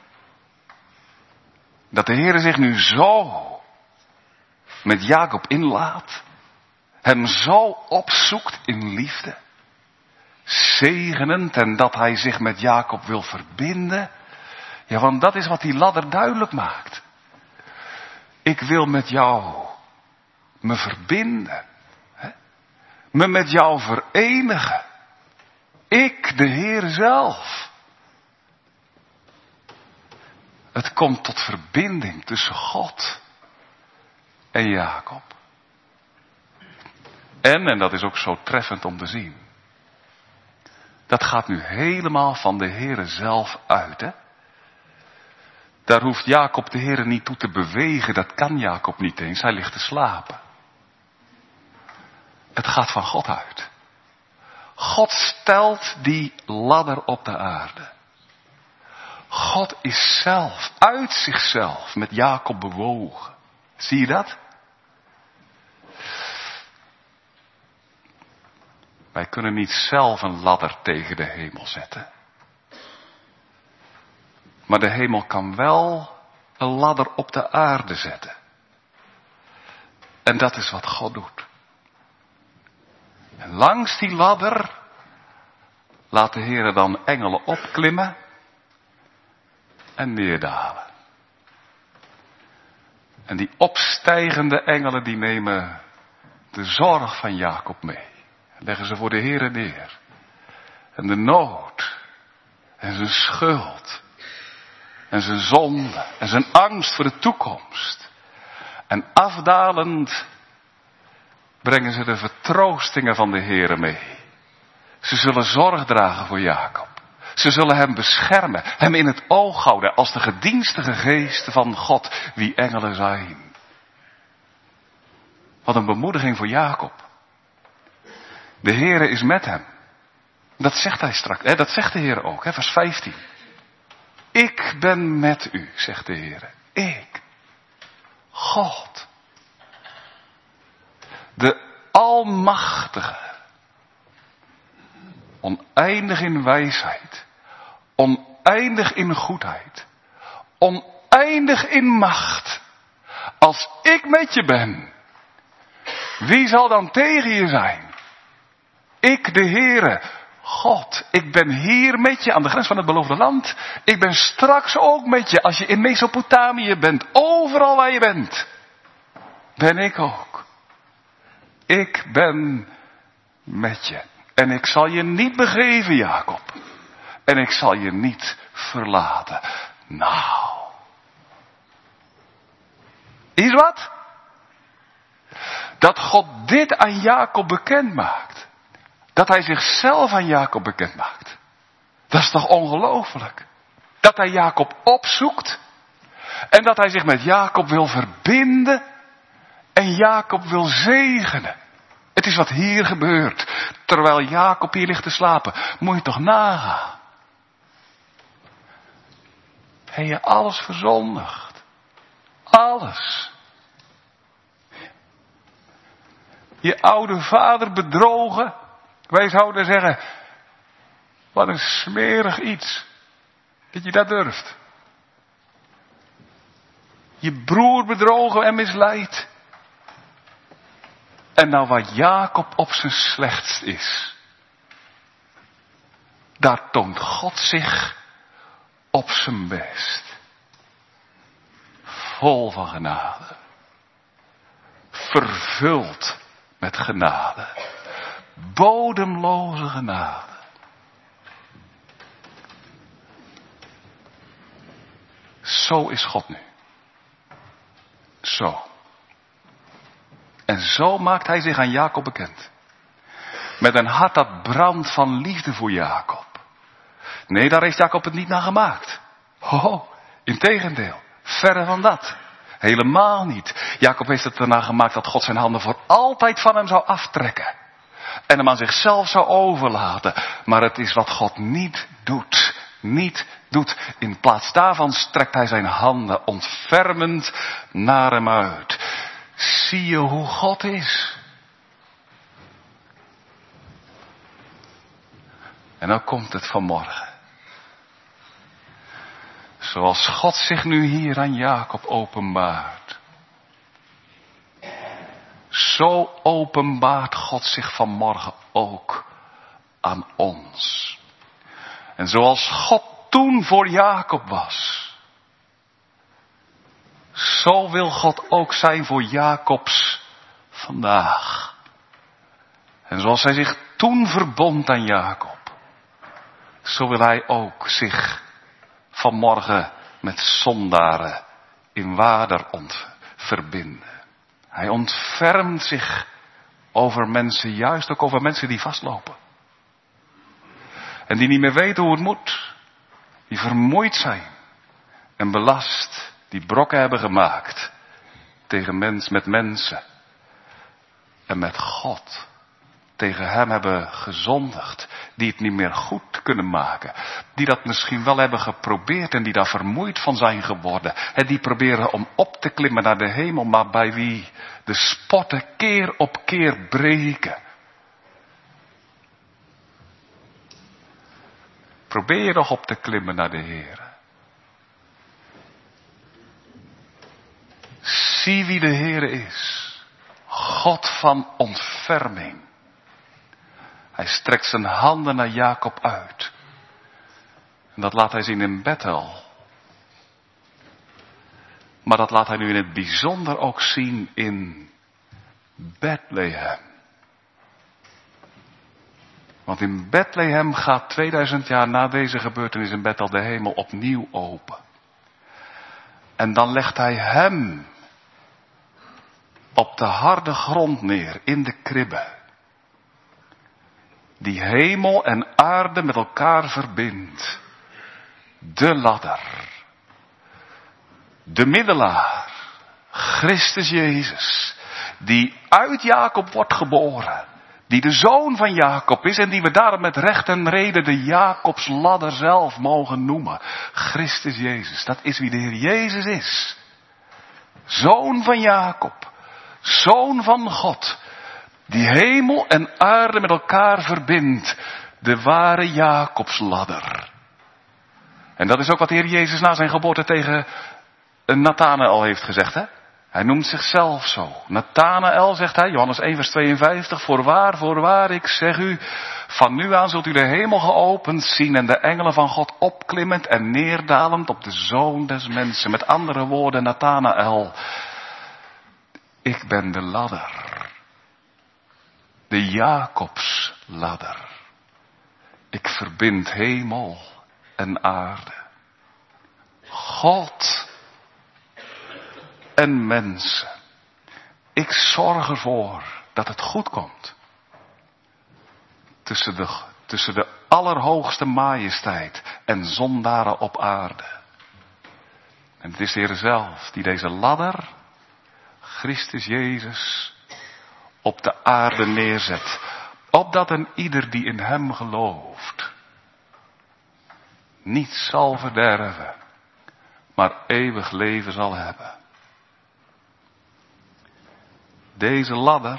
Speaker 2: Dat de Heere zich nu zo met Jacob inlaat. Hem zo opzoekt in liefde. Zegenend en dat hij zich met Jacob wil verbinden. Ja, want dat is wat die ladder duidelijk maakt. Ik wil met jou me verbinden. Hè? Me met jou verenigen. Ik, de Heer zelf. Het komt tot verbinding tussen God en Jacob. En, en dat is ook zo treffend om te zien. Dat gaat nu helemaal van de Heere zelf uit, hè. Daar hoeft Jacob de Heere niet toe te bewegen, dat kan Jacob niet eens, hij ligt te slapen. Het gaat van God uit. God stelt die ladder op de aarde. God is zelf, uit zichzelf, met Jacob bewogen. Zie je dat? Wij kunnen niet zelf een ladder tegen de hemel zetten. Maar de hemel kan wel een ladder op de aarde zetten. En dat is wat God doet. En langs die ladder laat de Heer dan engelen opklimmen en neerdalen. En die opstijgende engelen die nemen de zorg van Jacob mee. Leggen ze voor de Heere neer. En de nood. en zijn schuld en zijn zonde en zijn angst voor de toekomst. En afdalend brengen ze de vertroostingen van de Heere mee. Ze zullen zorg dragen voor Jacob. Ze zullen hem beschermen, hem in het oog houden als de gedienstige geest van God, wie engelen zijn. Wat een bemoediging voor Jacob. De Heere is met hem. Dat zegt hij straks, hè? Dat zegt de Heere ook, hè? Vers vijftien. Ik ben met u, zegt de Heere. Ik. God. De Almachtige. Oneindig in wijsheid. Oneindig in goedheid. Oneindig in macht. Als ik met je ben, wie zal dan tegen je zijn? Ik, de Heere, God. Ik ben hier met je aan de grens van het beloofde land. Ik ben straks ook met je als je in Mesopotamië bent. Overal waar je bent, ben ik ook. Ik ben met je. En ik zal je niet begeven, Jacob. En ik zal je niet verlaten. Nou. Is wat? Dat God dit aan Jacob bekend maakt. Dat hij zichzelf aan Jacob bekend maakt. Dat is toch ongelooflijk? Dat hij Jacob opzoekt. En dat hij zich met Jacob wil verbinden. En Jacob wil zegenen. Het is wat hier gebeurt. Terwijl Jacob hier ligt te slapen. Moet je toch nagaan. Heb je alles verzondigd. Alles. Je oude vader bedrogen. Wij zouden zeggen. Wat een smerig iets. Dat je dat durft. Je broer bedrogen en misleid. En nou wat Jacob op zijn slechtst is. Daar toont God zich op zijn best. Vol van genade. Vervuld met genade. Bodemloze genade. Zo is God nu. Zo. En zo maakt hij zich aan Jacob bekend. Met een hart dat brandt van liefde voor Jacob. Nee, daar heeft Jacob het niet naar gemaakt. Ho, integendeel. Verre van dat. Helemaal niet. Jacob heeft het ernaar gemaakt dat God zijn handen voor altijd van hem zou aftrekken. En hem aan zichzelf zou overlaten. Maar het is wat God niet doet. Niet doet. In plaats daarvan strekt hij zijn handen ontfermend naar hem uit. Zie je hoe God is? En dan komt het vanmorgen. Zoals God zich nu hier aan Jacob openbaart. Zo openbaart God zich vanmorgen ook aan ons. En zoals God toen voor Jacob was. Zo wil God ook zijn voor Jacobs vandaag. En zoals hij zich toen verbond aan Jacob. Zo wil hij ook zich vanmorgen met zondaren in wader ont verbinden. Hij ontfermt zich over mensen, juist ook over mensen die vastlopen. En die niet meer weten hoe het moet. Die vermoeid zijn en belast. Die brokken hebben gemaakt tegen mens, met mensen en met God. Tegen hem hebben gezondigd. Die het niet meer goed kunnen maken. Die dat misschien wel hebben geprobeerd en die daar vermoeid van zijn geworden. En die proberen om op te klimmen naar de hemel, maar bij wie de spotten keer op keer breken. Probeer je nog op te klimmen naar de Heer. Zie wie de Heere is. God van ontferming. Hij strekt zijn handen naar Jacob uit. En dat laat hij zien in Bethel. Maar dat laat hij nu in het bijzonder ook zien in Bethlehem. Want in Bethlehem gaat tweeduizend jaar na deze gebeurtenis in Bethel de hemel opnieuw open. En dan legt hij hem op de harde grond neer, in de kribbe. Die hemel en aarde met elkaar verbindt. De ladder. De middelaar. Christus Jezus. Die uit Jacob wordt geboren. Die de zoon van Jacob is en die we daarom met recht en reden de Jacobs ladder zelf mogen noemen. Christus Jezus, dat is wie de Heer Jezus is. Zoon van Jacob, zoon van God, die hemel en aarde met elkaar verbindt. De ware Jacobs ladder. En dat is ook wat de Heer Jezus na zijn geboorte tegen Nathanael heeft gezegd, hè? Hij noemt zichzelf zo. Nathanael, zegt hij, Johannes één vers tweeënvijftig. Voorwaar, voorwaar, ik zeg u, van nu aan zult u de hemel geopend zien en de engelen van God opklimmend en neerdalend op de Zoon des mensen. Met andere woorden, Nathanael, ik ben de ladder. De Jacobs ladder. Ik verbind hemel en aarde. God en mensen. Ik zorg ervoor dat het goed komt. Tussen de, tussen de allerhoogste majesteit en zondaren op aarde. En het is de Heer zelf die deze ladder, Christus Jezus, op de aarde neerzet. Opdat een ieder die in hem gelooft niet zal verderven, maar eeuwig leven zal hebben. Deze ladder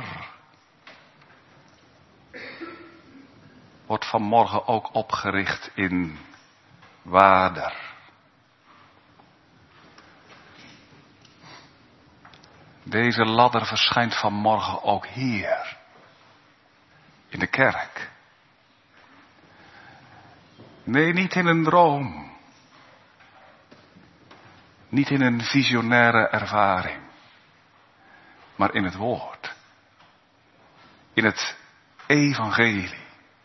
Speaker 2: wordt vanmorgen ook opgericht in Waarder. Deze ladder verschijnt vanmorgen ook hier, in de kerk. Nee, niet in een droom. Niet in een visionaire ervaring. Maar in het woord. In het evangelie.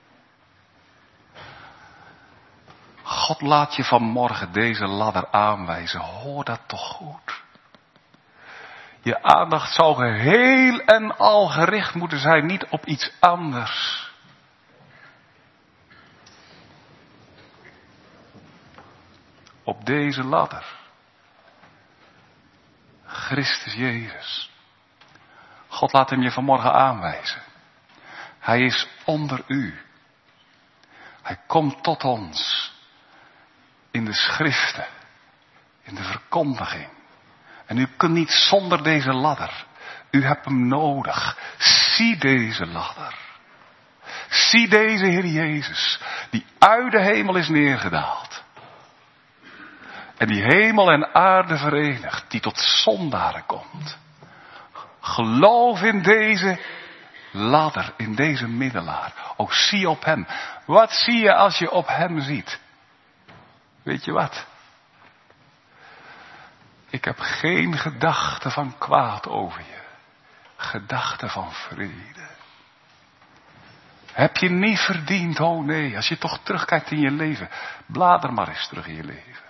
Speaker 2: God laat je vanmorgen deze ladder aanwijzen. Hoor dat toch goed. Je aandacht zou geheel en al gericht moeten zijn. Niet op iets anders. Op deze ladder. Christus Jezus. God laat hem je vanmorgen aanwijzen. Hij is onder u. Hij komt tot ons. In de schriften. In de verkondiging. En u kunt niet zonder deze ladder. U hebt hem nodig. Zie deze ladder. Zie deze Heer Jezus. Die uit de hemel is neergedaald. En die hemel en aarde verenigt. Die tot zondaren komt. Geloof in deze ladder, in deze middelaar. Ook zie op hem. Wat zie je als je op hem ziet? Weet je wat? Ik heb geen gedachte van kwaad over je. Gedachte van vrede. Heb je niet verdiend? Oh nee, als je toch terugkijkt in je leven. Blader maar eens terug in je leven.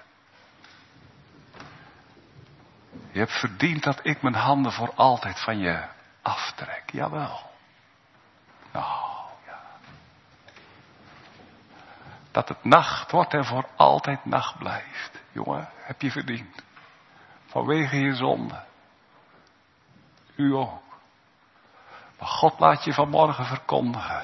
Speaker 2: Je hebt verdiend dat ik mijn handen voor altijd van je aftrek. Jawel. Nou, ja. Dat het nacht wordt en voor altijd nacht blijft. Jongen, heb je verdiend. Vanwege je zonde. U ook. Maar God laat je vanmorgen verkondigen.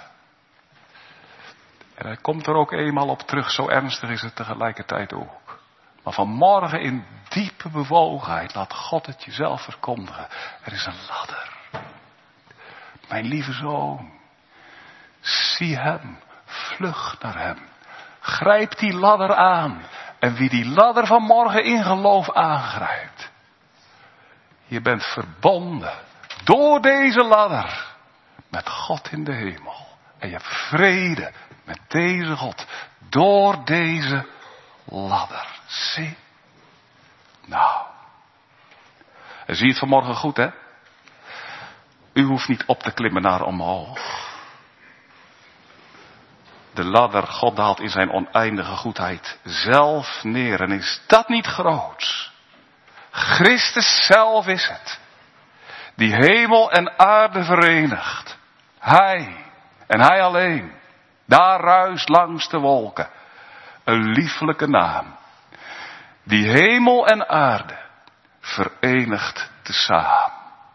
Speaker 2: En hij komt er ook eenmaal op terug. Zo ernstig is het tegelijkertijd ook. Maar vanmorgen in diepe bewogenheid laat God het jezelf verkondigen. Er is een ladder. Mijn lieve zoon. Zie hem. Vlucht naar hem. Grijp die ladder aan. En wie die ladder vanmorgen in geloof aangrijpt. Je bent verbonden. Door deze ladder. Met God in de hemel. En je hebt vrede met deze God. Door deze ladder. Zie. Nou. En zie je het vanmorgen goed, hè? U hoeft niet op te klimmen naar omhoog. De ladder, God daalt in zijn oneindige goedheid zelf neer. En is dat niet groots? Christus zelf is het, die hemel en aarde verenigt. Hij en hij alleen, daar ruist langs de wolken een lieflijke naam, die hemel en aarde verenigt tezamen.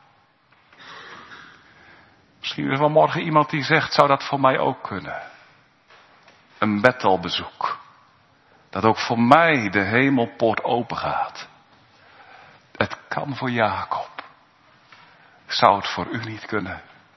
Speaker 2: Misschien is er vanmorgen iemand die zegt, zou dat voor mij ook kunnen? Een Bethelbezoek, dat ook voor mij de hemelpoort open gaat. Het kan voor Jacob. Zou het voor u niet kunnen?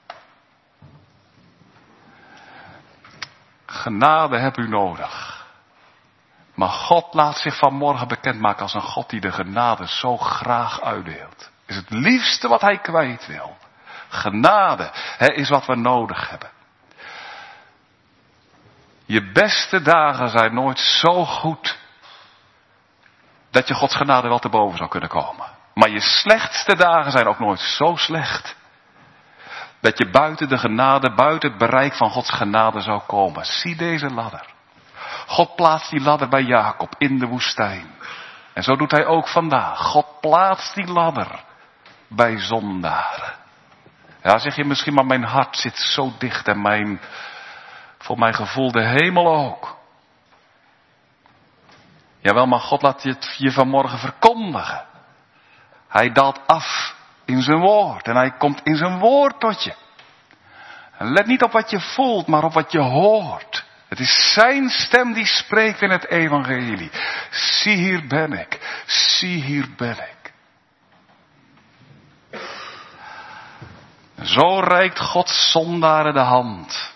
Speaker 2: Genade hebt u nodig. Maar God laat zich vanmorgen bekendmaken als een God die de genade zo graag uitdeelt. Is het liefste wat hij kwijt wil. Genade hè, is wat we nodig hebben. Je beste dagen zijn nooit zo goed dat je Gods genade wel te boven zou kunnen komen. Maar je slechtste dagen zijn ook nooit zo slecht dat je buiten de genade, buiten het bereik van Gods genade zou komen. Zie deze ladder. God plaatst die ladder bij Jacob in de woestijn. En zo doet hij ook vandaag. God plaatst die ladder bij zondaren. Ja, zeg je misschien, maar mijn hart zit zo dicht en mijn, voor mijn gevoel de hemel ook. Jawel, maar God laat je het je vanmorgen verkondigen. Hij daalt af in zijn woord en hij komt in zijn woord tot je. En let niet op wat je voelt, maar op wat je hoort. Het is zijn stem die spreekt in het evangelie. Zie, hier ben ik. Zie, hier ben ik. Zo reikt God zondaren de hand.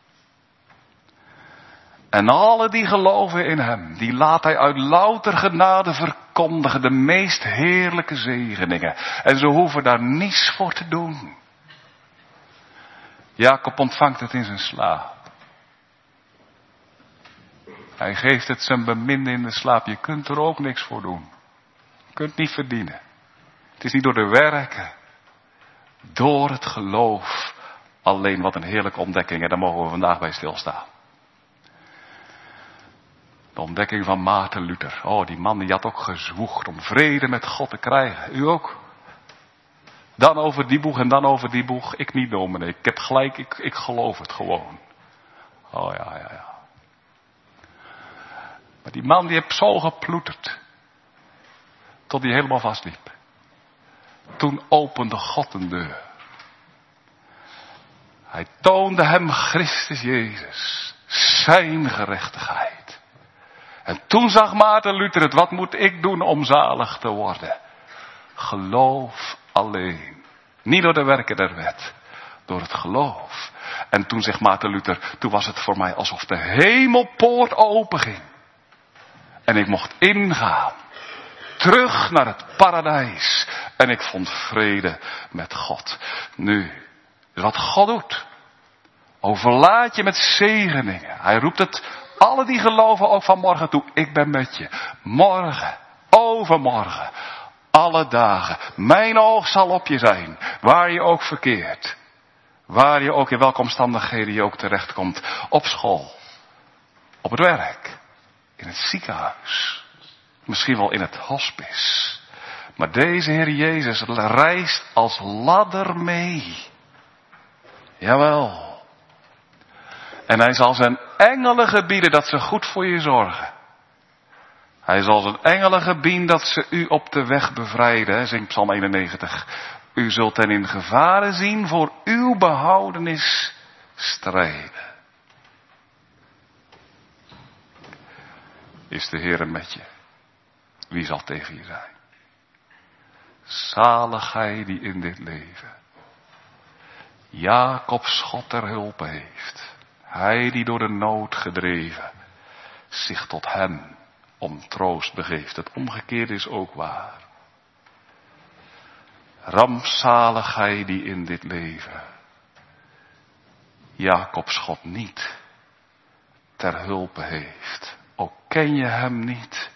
Speaker 2: En alle die geloven in hem, die laat hij uit louter genade verkondigen de meest heerlijke zegeningen. En ze hoeven daar niets voor te doen. Jacob ontvangt het in zijn slaap. Hij geeft het zijn beminde in de slaap. Je kunt er ook niks voor doen. Je kunt het niet verdienen. Het is niet door de werken. Door het geloof. Alleen wat een heerlijke ontdekking. En daar mogen we vandaag bij stilstaan. De ontdekking van Maarten Luther. Oh, die man die had ook gezwoegd om vrede met God te krijgen. U ook? Dan over die boeg en dan over die boeg. Ik niet, dominee. Ik heb gelijk, ik, ik geloof het gewoon. Oh ja, ja, ja. Maar die man die heeft zo geploeterd. Tot hij helemaal vastliep. Toen opende God een deur. Hij toonde hem Christus Jezus. Zijn gerechtigheid. En toen zag Maarten Luther het. Wat moet ik doen om zalig te worden? Geloof alleen. Niet door de werken der wet. Door het geloof. En toen zegt Maarten Luther. Toen was het voor mij alsof de hemelpoort openging. En ik mocht ingaan. Terug naar het paradijs. En ik vond vrede met God. Nu, wat God doet. Overlaat je met zegeningen. Hij roept het alle die geloven ook vanmorgen toe. Ik ben met je. Morgen, overmorgen, alle dagen. Mijn oog zal op je zijn. Waar je ook verkeert. Waar je ook in welke omstandigheden je ook terechtkomt. Op school. Op het werk. In het ziekenhuis. Misschien wel in het hospice. Maar deze Heer Jezus reist als ladder mee. Jawel. En hij zal zijn engelen gebieden dat ze goed voor je zorgen. Hij zal zijn engelen gebieden dat ze u op de weg bevrijden, zingt Psalm eenennegentig. U zult hen in gevaren zien, voor uw behoudenis strijden. Is de Heer met je? Wie zal tegen je zijn? Zalig hij die in dit leven Jacobs God ter hulp heeft. Hij die door de nood gedreven zich tot hem om troost begeeft. Het omgekeerde is ook waar. Rampzalig hij die in dit leven Jacobs God niet ter hulp heeft. Ook ken je hem niet,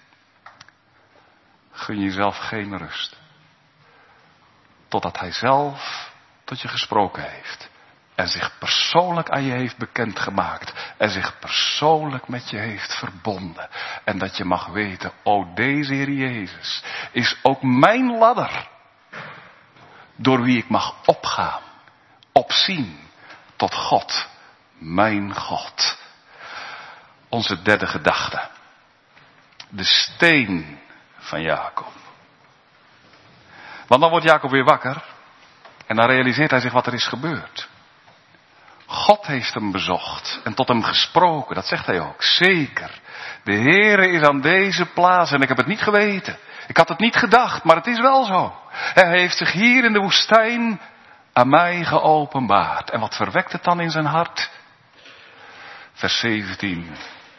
Speaker 2: gun jezelf geen rust. Totdat hij zelf tot je gesproken heeft. En zich persoonlijk aan je heeft bekendgemaakt. En zich persoonlijk met je heeft verbonden. En dat je mag weten, o deze Heer Jezus is ook mijn ladder. Door wie ik mag opgaan, opzien tot God, mijn God. Onze derde gedachte. De steen van Jacob. Want dan wordt Jacob weer wakker. En dan realiseert hij zich wat er is gebeurd. God heeft hem bezocht en tot hem gesproken, dat zegt hij ook. Zeker, de Heere is aan deze plaats en ik heb het niet geweten. Ik had het niet gedacht, maar het is wel zo. Hij heeft zich hier in de woestijn aan mij geopenbaard. En wat verwekt het dan in zijn hart? Vers zeventien.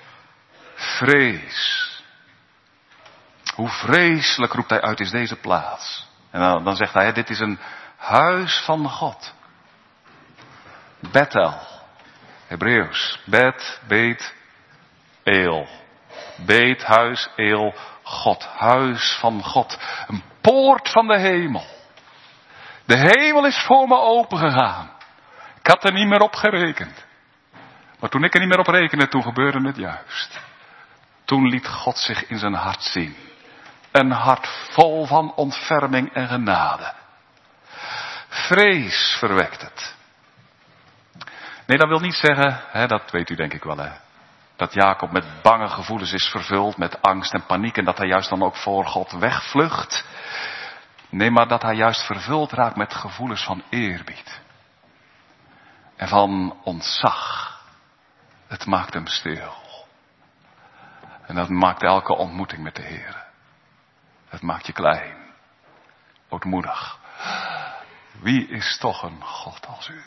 Speaker 2: Vrees. Hoe vreselijk, roept hij uit, is deze plaats. En dan, dan zegt hij, dit is een huis van God. Bethel. Hebreeuws. Bet, beet, eel. Beet, huis, eel, God. Huis van God. Een poort van de hemel. De hemel is voor me open gegaan. Ik had er niet meer op gerekend. Maar toen ik er niet meer op rekende, toen gebeurde het juist. Toen liet God zich in zijn hart zien. Een hart vol van ontferming en genade. Vrees verwekt het. Nee, dat wil niet zeggen, hè, dat weet u denk ik wel, hè, dat Jacob met bange gevoelens is vervuld, met angst en paniek en dat hij juist dan ook voor God wegvlucht. Nee, maar dat hij juist vervuld raakt met gevoelens van eerbied. En van ontzag. Het maakt hem stil. En dat maakt elke ontmoeting met de Heer. Het maakt je klein. Ootmoedig. Wie is toch een God als u?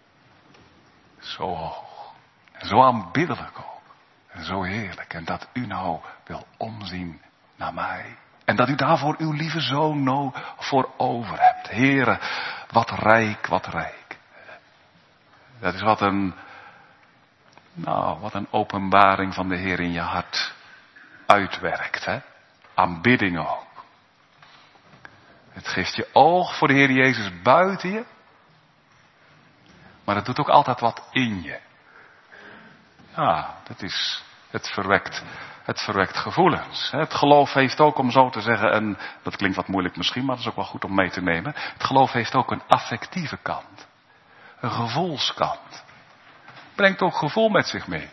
Speaker 2: Zo hoog. En zo aanbiddelijk ook. En zo heerlijk. En dat u nou wil omzien naar mij. En dat u daarvoor uw lieve zoon nou voor over hebt. Heere, wat rijk, wat rijk. Dat is wat een, nou, wat een openbaring van de Heer in je hart uitwerkt. Hè? Aanbidding ook. Het geeft je oog voor de Heer Jezus buiten je. Maar het doet ook altijd wat in je. Ja, dat is, het verwekt, het verwekt gevoelens. Het geloof heeft ook, om zo te zeggen, een, dat klinkt wat moeilijk misschien, maar dat is ook wel goed om mee te nemen. Het geloof heeft ook een affectieve kant. Een gevoelskant. Brengt ook gevoel met zich mee.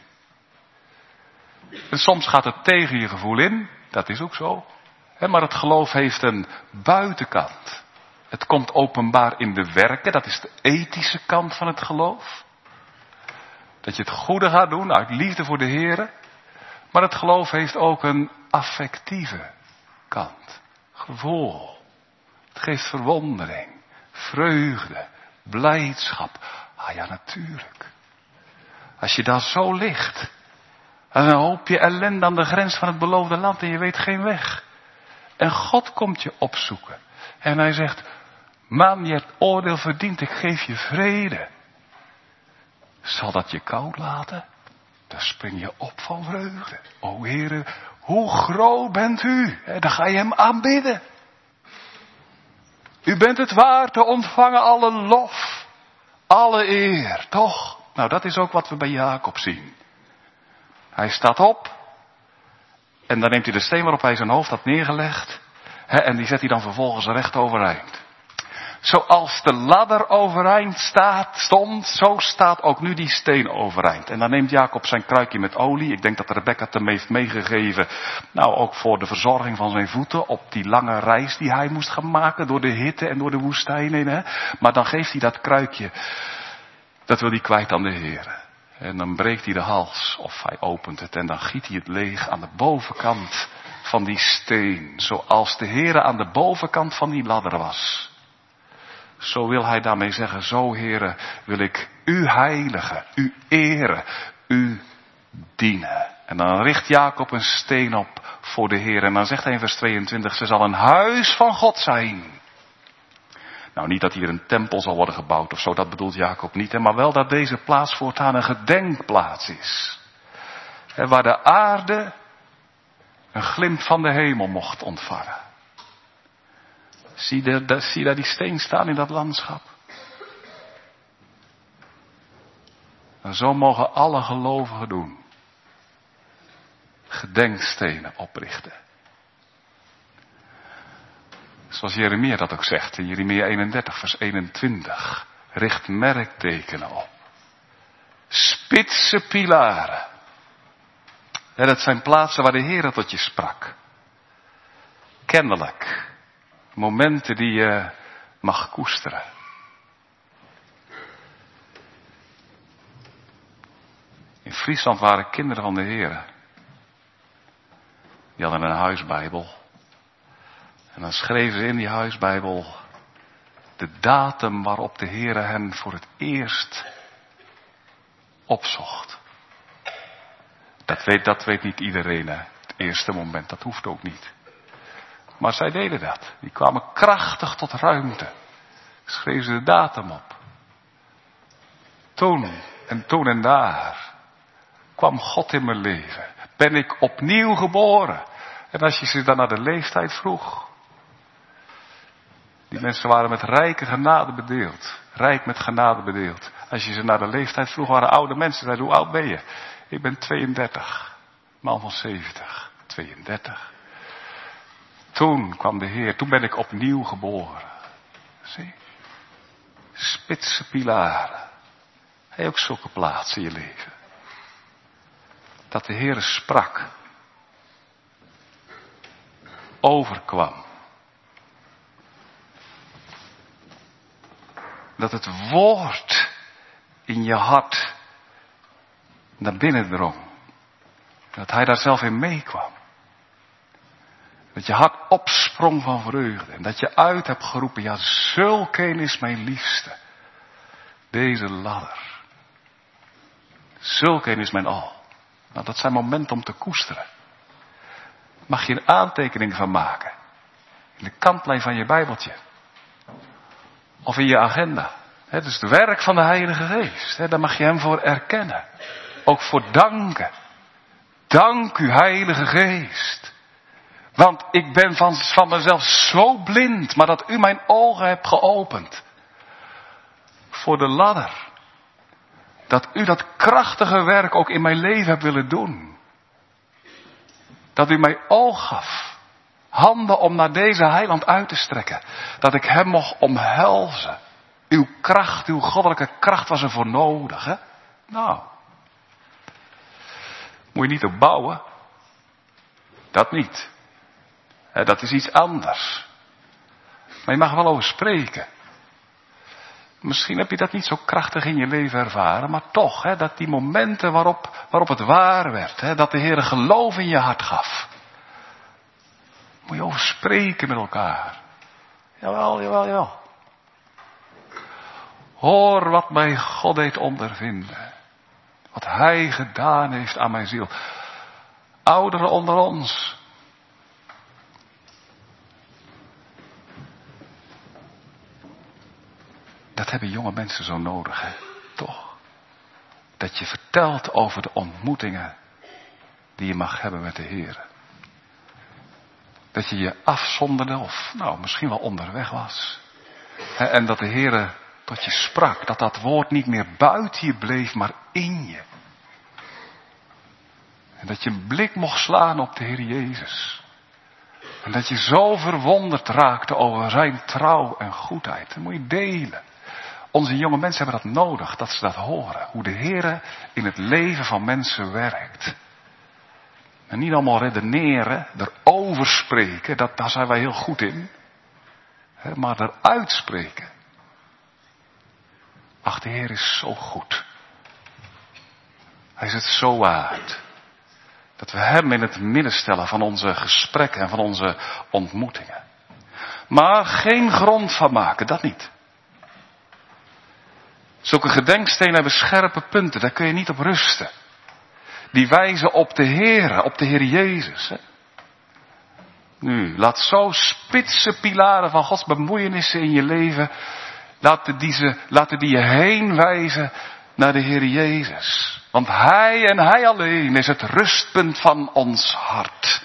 Speaker 2: En soms gaat het tegen je gevoel in, dat is ook zo. Maar het geloof heeft een buitenkant. Het komt openbaar in de werken, dat is de ethische kant van het geloof. Dat je het goede gaat doen uit liefde voor de Heer. Maar het geloof heeft ook een affectieve kant. Gevoel. Het geeft verwondering, vreugde, blijdschap. Ah ja, natuurlijk. Als je daar zo ligt. En dan hoop je ellende aan de grens van het beloofde land en je weet geen weg. En God komt je opzoeken. En hij zegt, man, je hebt oordeel verdiend, ik geef je vrede. Zal dat je koud laten? Dan spring je op van vreugde. O Heere, hoe groot bent u? En dan ga je hem aanbidden. U bent het waard te ontvangen alle lof, alle eer, toch? Nou, dat is ook wat we bij Jacob zien. Hij staat op. En dan neemt hij de steen waarop hij zijn hoofd had neergelegd. Hè, en die zet hij dan vervolgens recht overeind. Zoals de ladder overeind staat, stond, zo staat ook nu die steen overeind. En dan neemt Jacob zijn kruikje met olie. Ik denk dat Rebecca het hem heeft meegegeven. Nou, ook voor de verzorging van zijn voeten op die lange reis die hij moest gaan maken door de hitte en door de woestijn heen. Hè. Maar dan geeft hij dat kruikje, dat wil hij kwijt aan de Heer. En dan breekt hij de hals of hij opent het en dan giet hij het leeg aan de bovenkant van die steen. Zoals de Heere aan de bovenkant van die ladder was. Zo wil hij daarmee zeggen, zo Heere wil ik u heiligen, u eren, u dienen. En dan richt Jacob een steen op voor de Heer. En dan zegt hij in vers tweeëntwintig, ze zal een huis van God zijn. Nou, niet dat hier een tempel zal worden gebouwd of zo, dat bedoelt Jacob niet. Hè, maar wel dat deze plaats voortaan een gedenkplaats is. Hè, waar de aarde een glimp van de hemel mocht ontvangen. Zie, de, de, zie daar die steen staan in dat landschap. Maar zo mogen alle gelovigen doen. Gedenkstenen oprichten. Zoals Jeremia dat ook zegt in Jeremia eenendertig vers eenentwintig. Richt merktekenen op. Spitse pilaren. En dat zijn plaatsen waar de Heer tot je sprak. Kennelijk. Momenten die je mag koesteren. In Friesland waren kinderen van de Heer. Die hadden een huisbijbel. En dan schreven ze in die huisbijbel de datum waarop de Heer hen voor het eerst opzocht. Dat weet, dat weet niet iedereen, hè. Het eerste moment, dat hoeft ook niet. Maar zij deden dat. Die kwamen krachtig tot ruimte. Schreven ze de datum op. Toen en toen en daar kwam God in mijn leven. Ben ik opnieuw geboren. En als je ze dan naar de leeftijd vroeg. Die mensen waren met rijke genade bedeeld. Rijk met genade bedeeld. Als je ze naar de leeftijd vroeg, waren oude mensen. Zeiden, hoe oud ben je? Ik ben tweeëndertig. Man van zeventig. tweeëndertig. Toen kwam de Heer. Toen ben ik opnieuw geboren. Zie? Spitse pilaren. Heb je ook zulke plaatsen in je leven? Dat de Heer sprak. Overkwam. Dat het woord in je hart naar binnen drong. Dat hij daar zelf in meekwam. Dat je hart opsprong van vreugde. En dat je uit hebt geroepen, ja, zulkeen is mijn liefste. Deze ladder. Zulkeen is mijn al. Nou, dat zijn momenten om te koesteren. Mag je een aantekening van maken. In de kantlijn van je Bijbeltje. Of in je agenda. Het is het werk van de Heilige Geest. Daar mag je hem voor erkennen. Ook voor danken. Dank u, Heilige Geest. Want ik ben van, van mezelf zo blind. Maar dat u mijn ogen hebt geopend. Voor de ladder. Dat u dat krachtige werk ook in mijn leven hebt willen doen. Dat u mij oog gaf. Handen om naar deze heiland uit te strekken. Dat ik hem mocht omhelzen. Uw kracht, uw goddelijke kracht was er voor nodig. Hè? Nou. Moet je niet op bouwen. Dat niet. Dat is iets anders. Maar je mag er wel over spreken. Misschien heb je dat niet zo krachtig in je leven ervaren. Maar toch, hè, dat die momenten waarop, waarop het waar werd. Hè, dat de Heer geloof in je hart gaf. Moet je over spreken met elkaar. Jawel, jawel, jawel. Hoor wat mij God deed ondervinden. Wat hij gedaan heeft aan mijn ziel. Ouderen onder ons. Dat hebben jonge mensen zo nodig, hè? Toch? Dat je vertelt over de ontmoetingen die je mag hebben met de Heer. Dat je je afzonderde of nou misschien wel onderweg was. En dat de Heer tot je sprak. Dat dat woord niet meer buiten je bleef, maar in je. En dat je een blik mocht slaan op de Heer Jezus. En dat je zo verwonderd raakte over zijn trouw en goedheid. Dat moet je delen. Onze jonge mensen hebben dat nodig, dat ze dat horen. Hoe de Heer in het leven van mensen werkt. En niet allemaal redeneren, erover spreken, dat, daar zijn wij heel goed in. He, maar eruit spreken. Ach, de Heer is zo goed. Hij is het zo waard. Dat we hem in het midden stellen van onze gesprekken en van onze ontmoetingen. Maar geen grond van maken, dat niet. Zulke gedenkstenen hebben scherpe punten, daar kun je niet op rusten. Die wijzen op de Heer, op de Heer Jezus. Hè? Nu, laat zo spitse pilaren van Gods bemoeienissen in je leven, laten die, ze, laten die je heen wijzen naar de Heer Jezus. Want Hij en Hij alleen is het rustpunt van ons hart.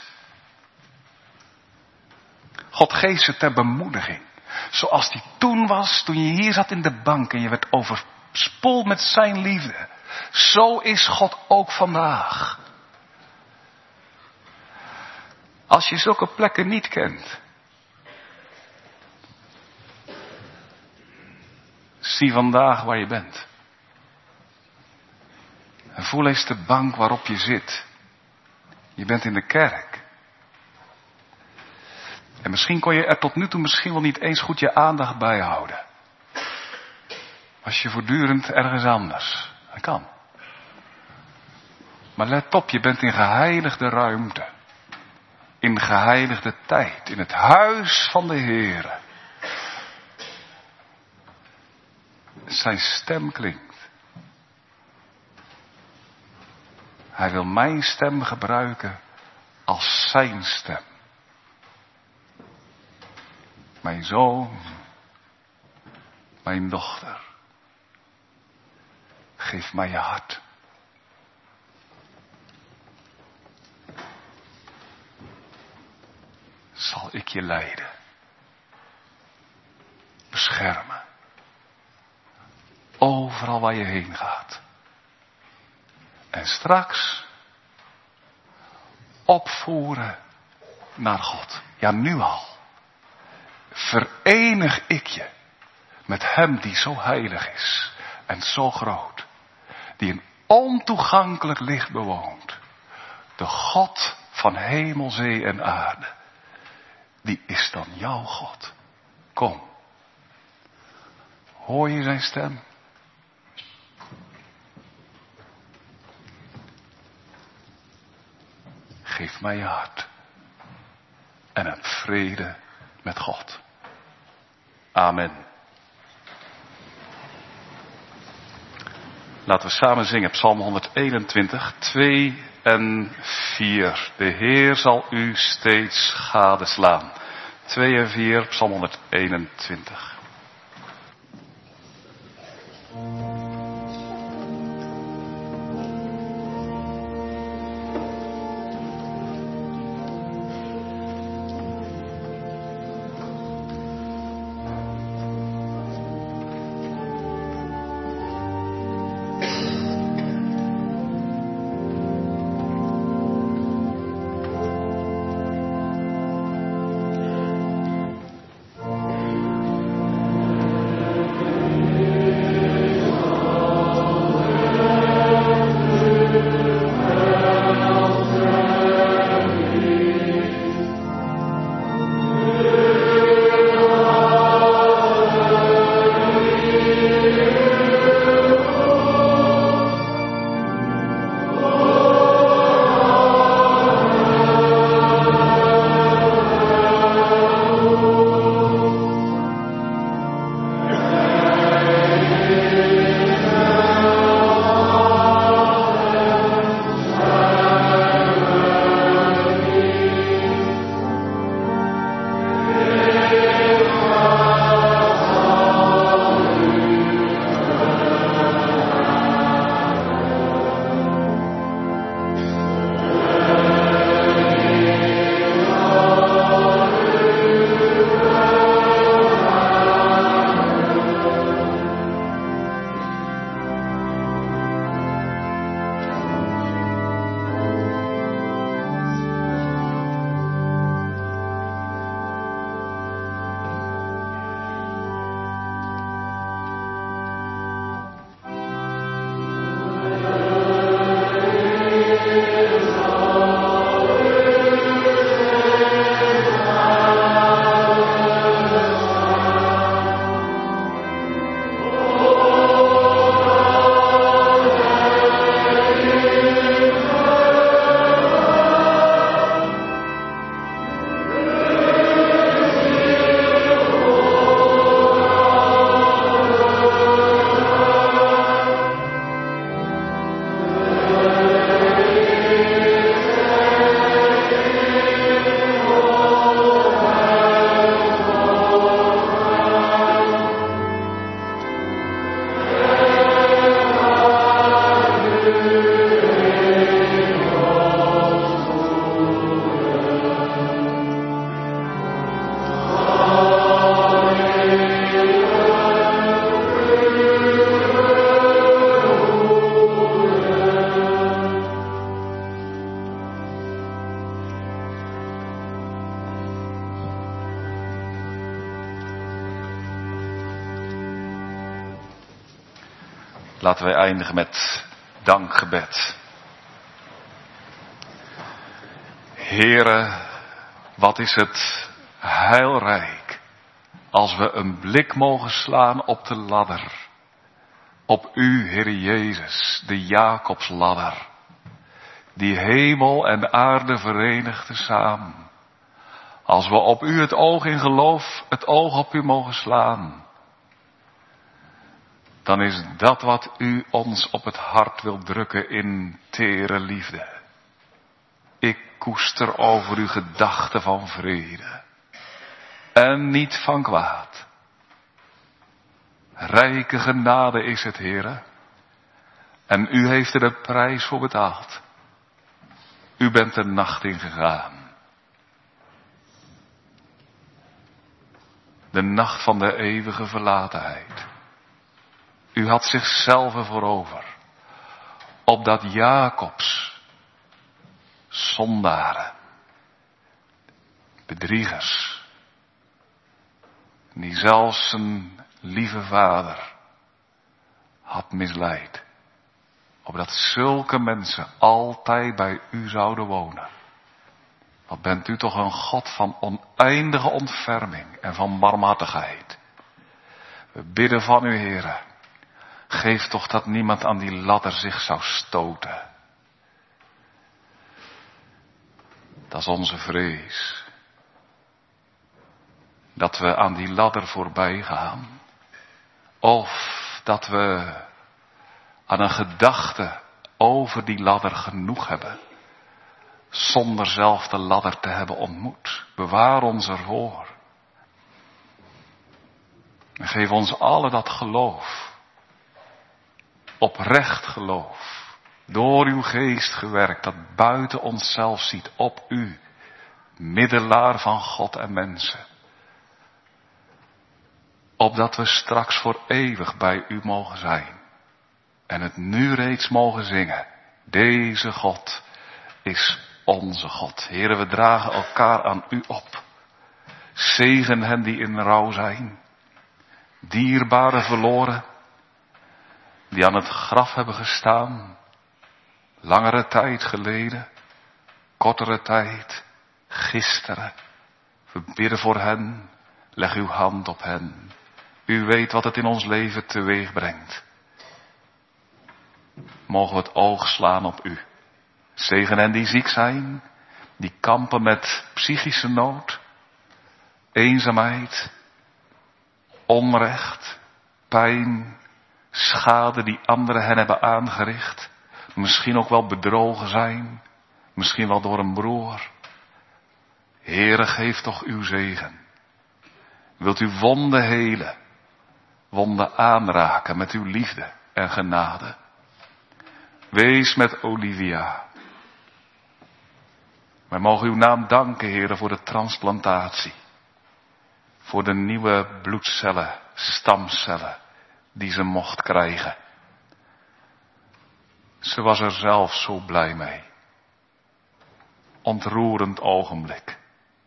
Speaker 2: God geeft ze ter bemoediging. Zoals die toen was, toen je hier zat in de bank en je werd overspoeld met zijn liefde. Zo is God ook vandaag. Als je zulke plekken niet kent, zie vandaag waar je bent. En voel eens de bank waarop je zit. Je bent in de kerk. En misschien kon je er tot nu toe misschien wel niet eens goed je aandacht bij houden. Was je voortdurend ergens anders. Dat kan. Maar let op, je bent in geheiligde ruimte. In geheiligde tijd. In het huis van de Heere. Zijn stem klinkt. Hij wil mijn stem gebruiken als zijn stem. Mijn zoon, mijn dochter, geef mij je hart. Zal ik je leiden, beschermen, overal waar je heen gaat. En straks opvoeren naar God. Ja, nu al. Verenig ik je met hem die zo heilig is en zo groot. Die een ontoegankelijk licht bewoont. De God van hemel, zee en aarde. Die is dan jouw God. Kom. Hoor je zijn stem? Geef mij je hart. En heb vrede met God. Amen. Laten we samen zingen Psalm honderdeenentwintig, twee en vier. De Heer zal u steeds gadeslaan. twee en vier, Psalm honderdeenentwintig. Laten wij eindigen met dankgebed. Heere, wat is het heilrijk als we een blik mogen slaan op de ladder. Op u, Heere Jezus, de Jacobsladder, die hemel en aarde verenigde samen. Als we op u het oog in geloof, het oog op u mogen slaan, dan is dat wat u ons op het hart wilt drukken in tere liefde. Ik koester over u gedachten van vrede en niet van kwaad. Rijke genade is het, Heere, en u heeft er de prijs voor betaald. U bent de nacht ingegaan. De nacht van de eeuwige verlatenheid. U had zichzelf voorover. Opdat Jacobs zondaren, bedriegers, die zelfs zijn lieve vader had misleid, opdat zulke mensen altijd bij u zouden wonen. Wat bent u toch een God van oneindige ontferming en van barmhartigheid. We bidden van u, Heere, geef toch dat niemand aan die ladder zich zou stoten. Dat is onze vrees. Dat we aan die ladder voorbij gaan. Of dat we aan een gedachte over die ladder genoeg hebben. Zonder zelf de ladder te hebben ontmoet. Bewaar ons ervoor. En geef ons allen dat geloof. Oprecht geloof. Door uw geest gewerkt, dat buiten onszelf ziet op u, middelaar van God en mensen. Opdat we straks voor eeuwig bij u mogen zijn. En het nu reeds mogen zingen. Deze God is onze God. Heere, we dragen elkaar aan u op. Zegen hen die in rouw zijn. Dierbare verloren. Die aan het graf hebben gestaan. Langere tijd geleden, kortere tijd, gisteren. We bidden voor hen, leg uw hand op hen. U weet wat het in ons leven teweeg brengt. Mogen we het oog slaan op u. Zegen hen die ziek zijn, die kampen met psychische nood, eenzaamheid, onrecht, pijn, schade die anderen hen hebben aangericht. Misschien ook wel bedrogen zijn. Misschien wel door een broer. Heere, geef toch uw zegen. Wilt u wonden helen. Wonden aanraken met uw liefde en genade. Wees met Olivia. Wij mogen uw naam danken, Heere, voor de transplantatie. Voor de nieuwe bloedcellen, stamcellen, die ze mocht krijgen. Ze was er zelf zo blij mee. Ontroerend ogenblik.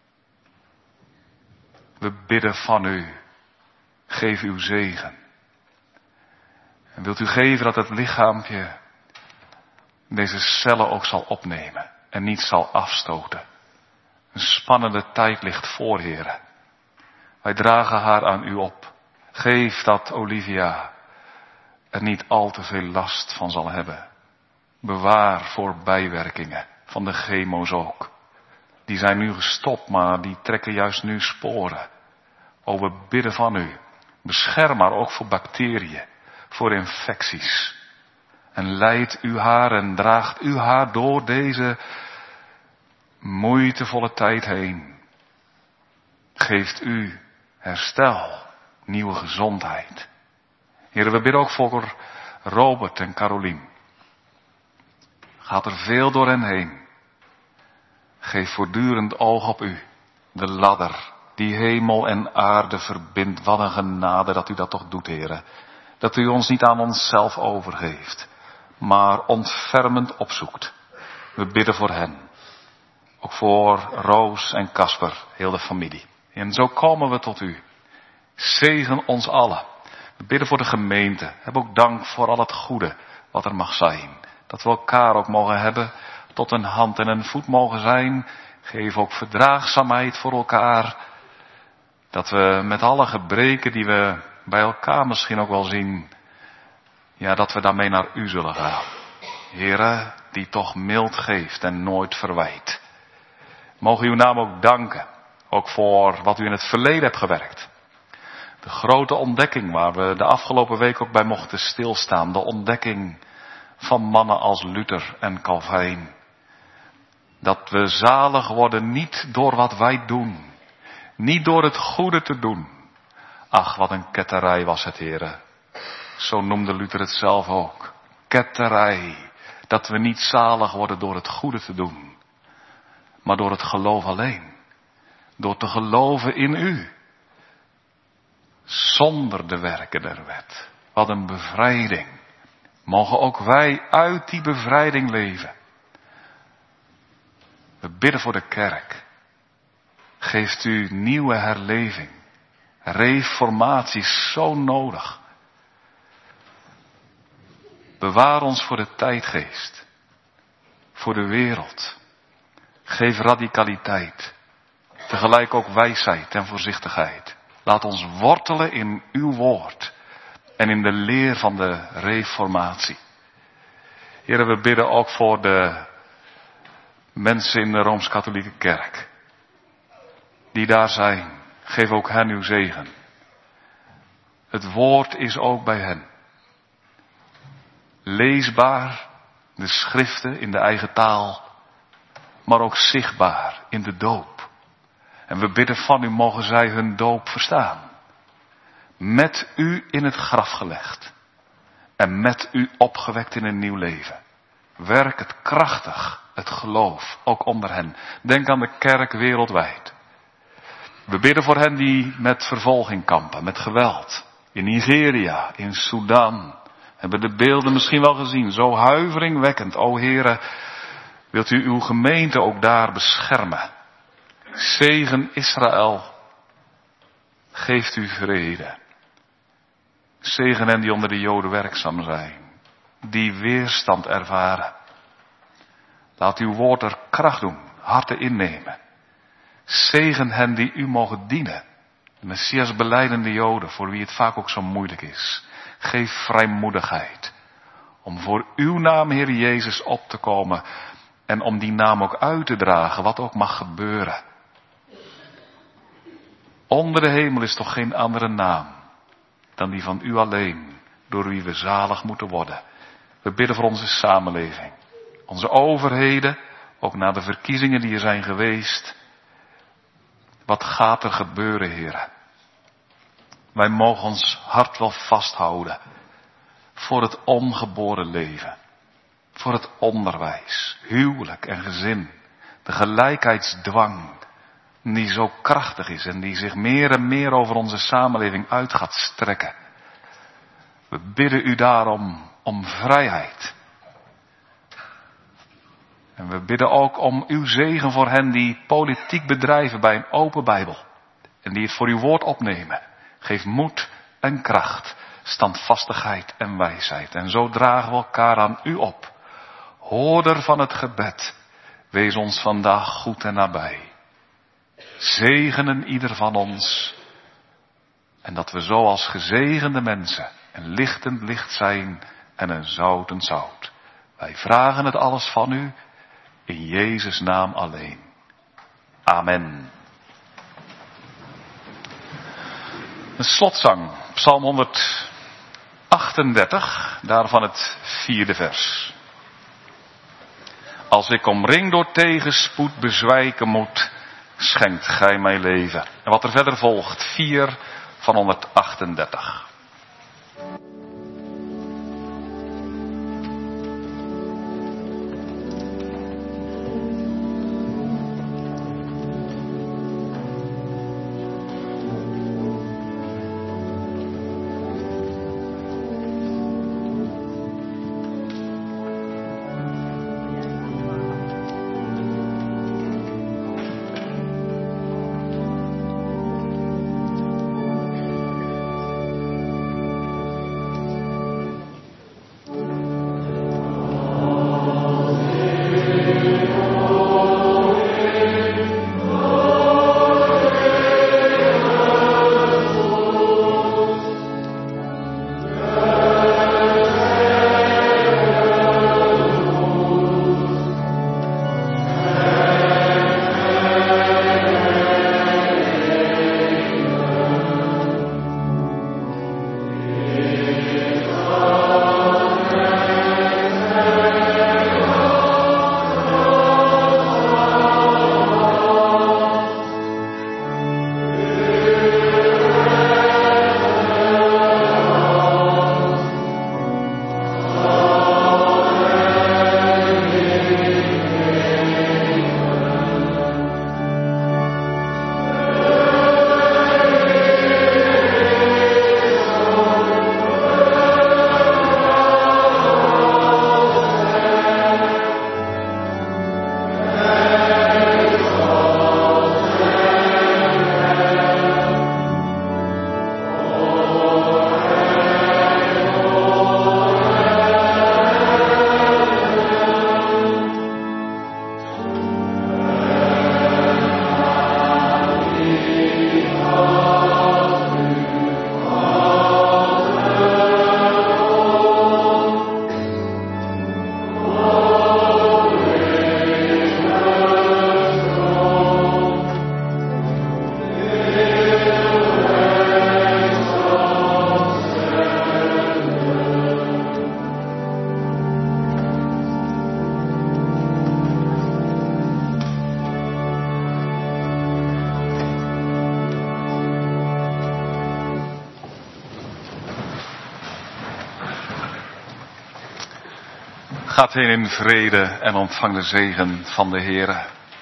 Speaker 2: We bidden van u. Geef uw zegen. En wilt u geven dat het lichaampje deze cellen ook zal opnemen. En niet zal afstoten. Een spannende tijd ligt voor, Heere. Wij dragen haar aan u op. Geef dat Olivia er niet al te veel last van zal hebben. Bewaar voor bijwerkingen van de chemo's ook. Die zijn nu gestopt, maar die trekken juist nu sporen. O, we bidden van u. Bescherm haar ook voor bacteriën, voor infecties. En leidt u haar en draagt u haar door deze moeitevolle tijd heen. Geeft u herstel, nieuwe gezondheid. Heren, we bidden ook voor Robert en Carolien. Gaat er veel door hen heen. Geef voortdurend oog op u. De ladder die hemel en aarde verbindt. Wat een genade dat u dat toch doet, Heere. Dat u ons niet aan onszelf overgeeft. Maar ontfermend opzoekt. We bidden voor hen. Ook voor Roos en Kasper, heel de familie. En zo komen we tot u. Zegen ons allen. We bidden voor de gemeente. Heb ook dank voor al het goede wat er mag zijn. Dat we elkaar ook mogen hebben, tot een hand en een voet mogen zijn. Geef ook verdraagzaamheid voor elkaar. Dat we met alle gebreken die we bij elkaar misschien ook wel zien, ja, dat we daarmee naar u zullen gaan. Heere, die toch mild geeft en nooit verwijt. Mogen uw naam ook danken, ook voor wat u in het verleden hebt gewerkt. De grote ontdekking waar we de afgelopen week ook bij mochten stilstaan. De ontdekking van mannen als Luther en Calvijn. Dat we zalig worden niet door wat wij doen. Niet door het goede te doen. Ach, wat een ketterij was het, Heere. Zo noemde Luther het zelf ook. Ketterij. Dat we niet zalig worden door het goede te doen. Maar door het geloof alleen. Door te geloven in u. Zonder de werken der wet. Wat een bevrijding. Mogen ook wij uit die bevrijding leven. We bidden voor de kerk. Geeft u nieuwe herleving. Reformatie is zo nodig. Bewaar ons voor de tijdgeest. Voor de wereld. Geef radicaliteit. Tegelijk ook wijsheid en voorzichtigheid. Laat ons wortelen in uw woord. En in de leer van de reformatie. Heren, we bidden ook voor de mensen in de Rooms-Katholieke Kerk. Die daar zijn. Geef ook hen uw zegen. Het woord is ook bij hen. Leesbaar, de schriften in de eigen taal. Maar ook zichtbaar in de doop. En we bidden van u, mogen zij hun doop verstaan. Met u in het graf gelegd. En met u opgewekt in een nieuw leven. Werk het krachtig, het geloof, ook onder hen. Denk aan de kerk wereldwijd. We bidden voor hen die met vervolging kampen, met geweld. In Nigeria, in Sudan. Hebben de beelden misschien wel gezien, zo huiveringwekkend. O Heere, wilt u uw gemeente ook daar beschermen. Zegen Israël. Geeft u vrede. Zegen hen die onder de Joden werkzaam zijn. Die weerstand ervaren. Laat uw woord er kracht doen, harten innemen. Zegen hen die u mogen dienen. De Messias belijdende Joden, voor wie het vaak ook zo moeilijk is. Geef vrijmoedigheid. Om voor uw naam, Heer Jezus, op te komen. En om die naam ook uit te dragen, wat ook mag gebeuren. Onder de hemel is toch geen andere naam dan die van u alleen, door wie we zalig moeten worden. We bidden voor onze samenleving. Onze overheden, ook na de verkiezingen die er zijn geweest. Wat gaat er gebeuren, Heer? Wij mogen ons hart wel vasthouden voor het ongeboren leven. Voor het onderwijs, huwelijk en gezin. De gelijkheidsdwang die zo krachtig is en die zich meer en meer over onze samenleving uit gaat strekken. We bidden u daarom om vrijheid. En we bidden ook om uw zegen voor hen die politiek bedrijven bij een open Bijbel. En die het voor uw woord opnemen. Geef moed en kracht, standvastigheid en wijsheid. En zo dragen we elkaar aan u op. Hoorder van het gebed, wees ons vandaag goed en nabij. Zegenen ieder van ons. En dat we zo als gezegende mensen een lichtend licht zijn en een zoutend zout. Wij vragen het alles van u, in Jezus' naam alleen. Amen. Een slotzang, Psalm honderdachtendertig, daarvan het vierde vers. Als ik omringd door tegenspoed bezwijken moet, schenkt gij mij leven. En wat er verder volgt, vier van honderdachtendertig. Gaat heen in vrede en ontvang de zegen van de Heere.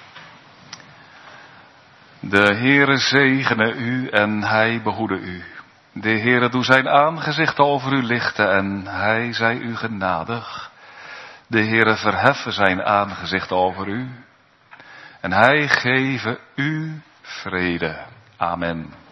Speaker 2: De Heere zegene u en hij behoede u. De Heere doe zijn aangezicht over u lichten en hij zij u genadig. De Heere verheffen zijn aangezicht over u en hij geven u vrede. Amen.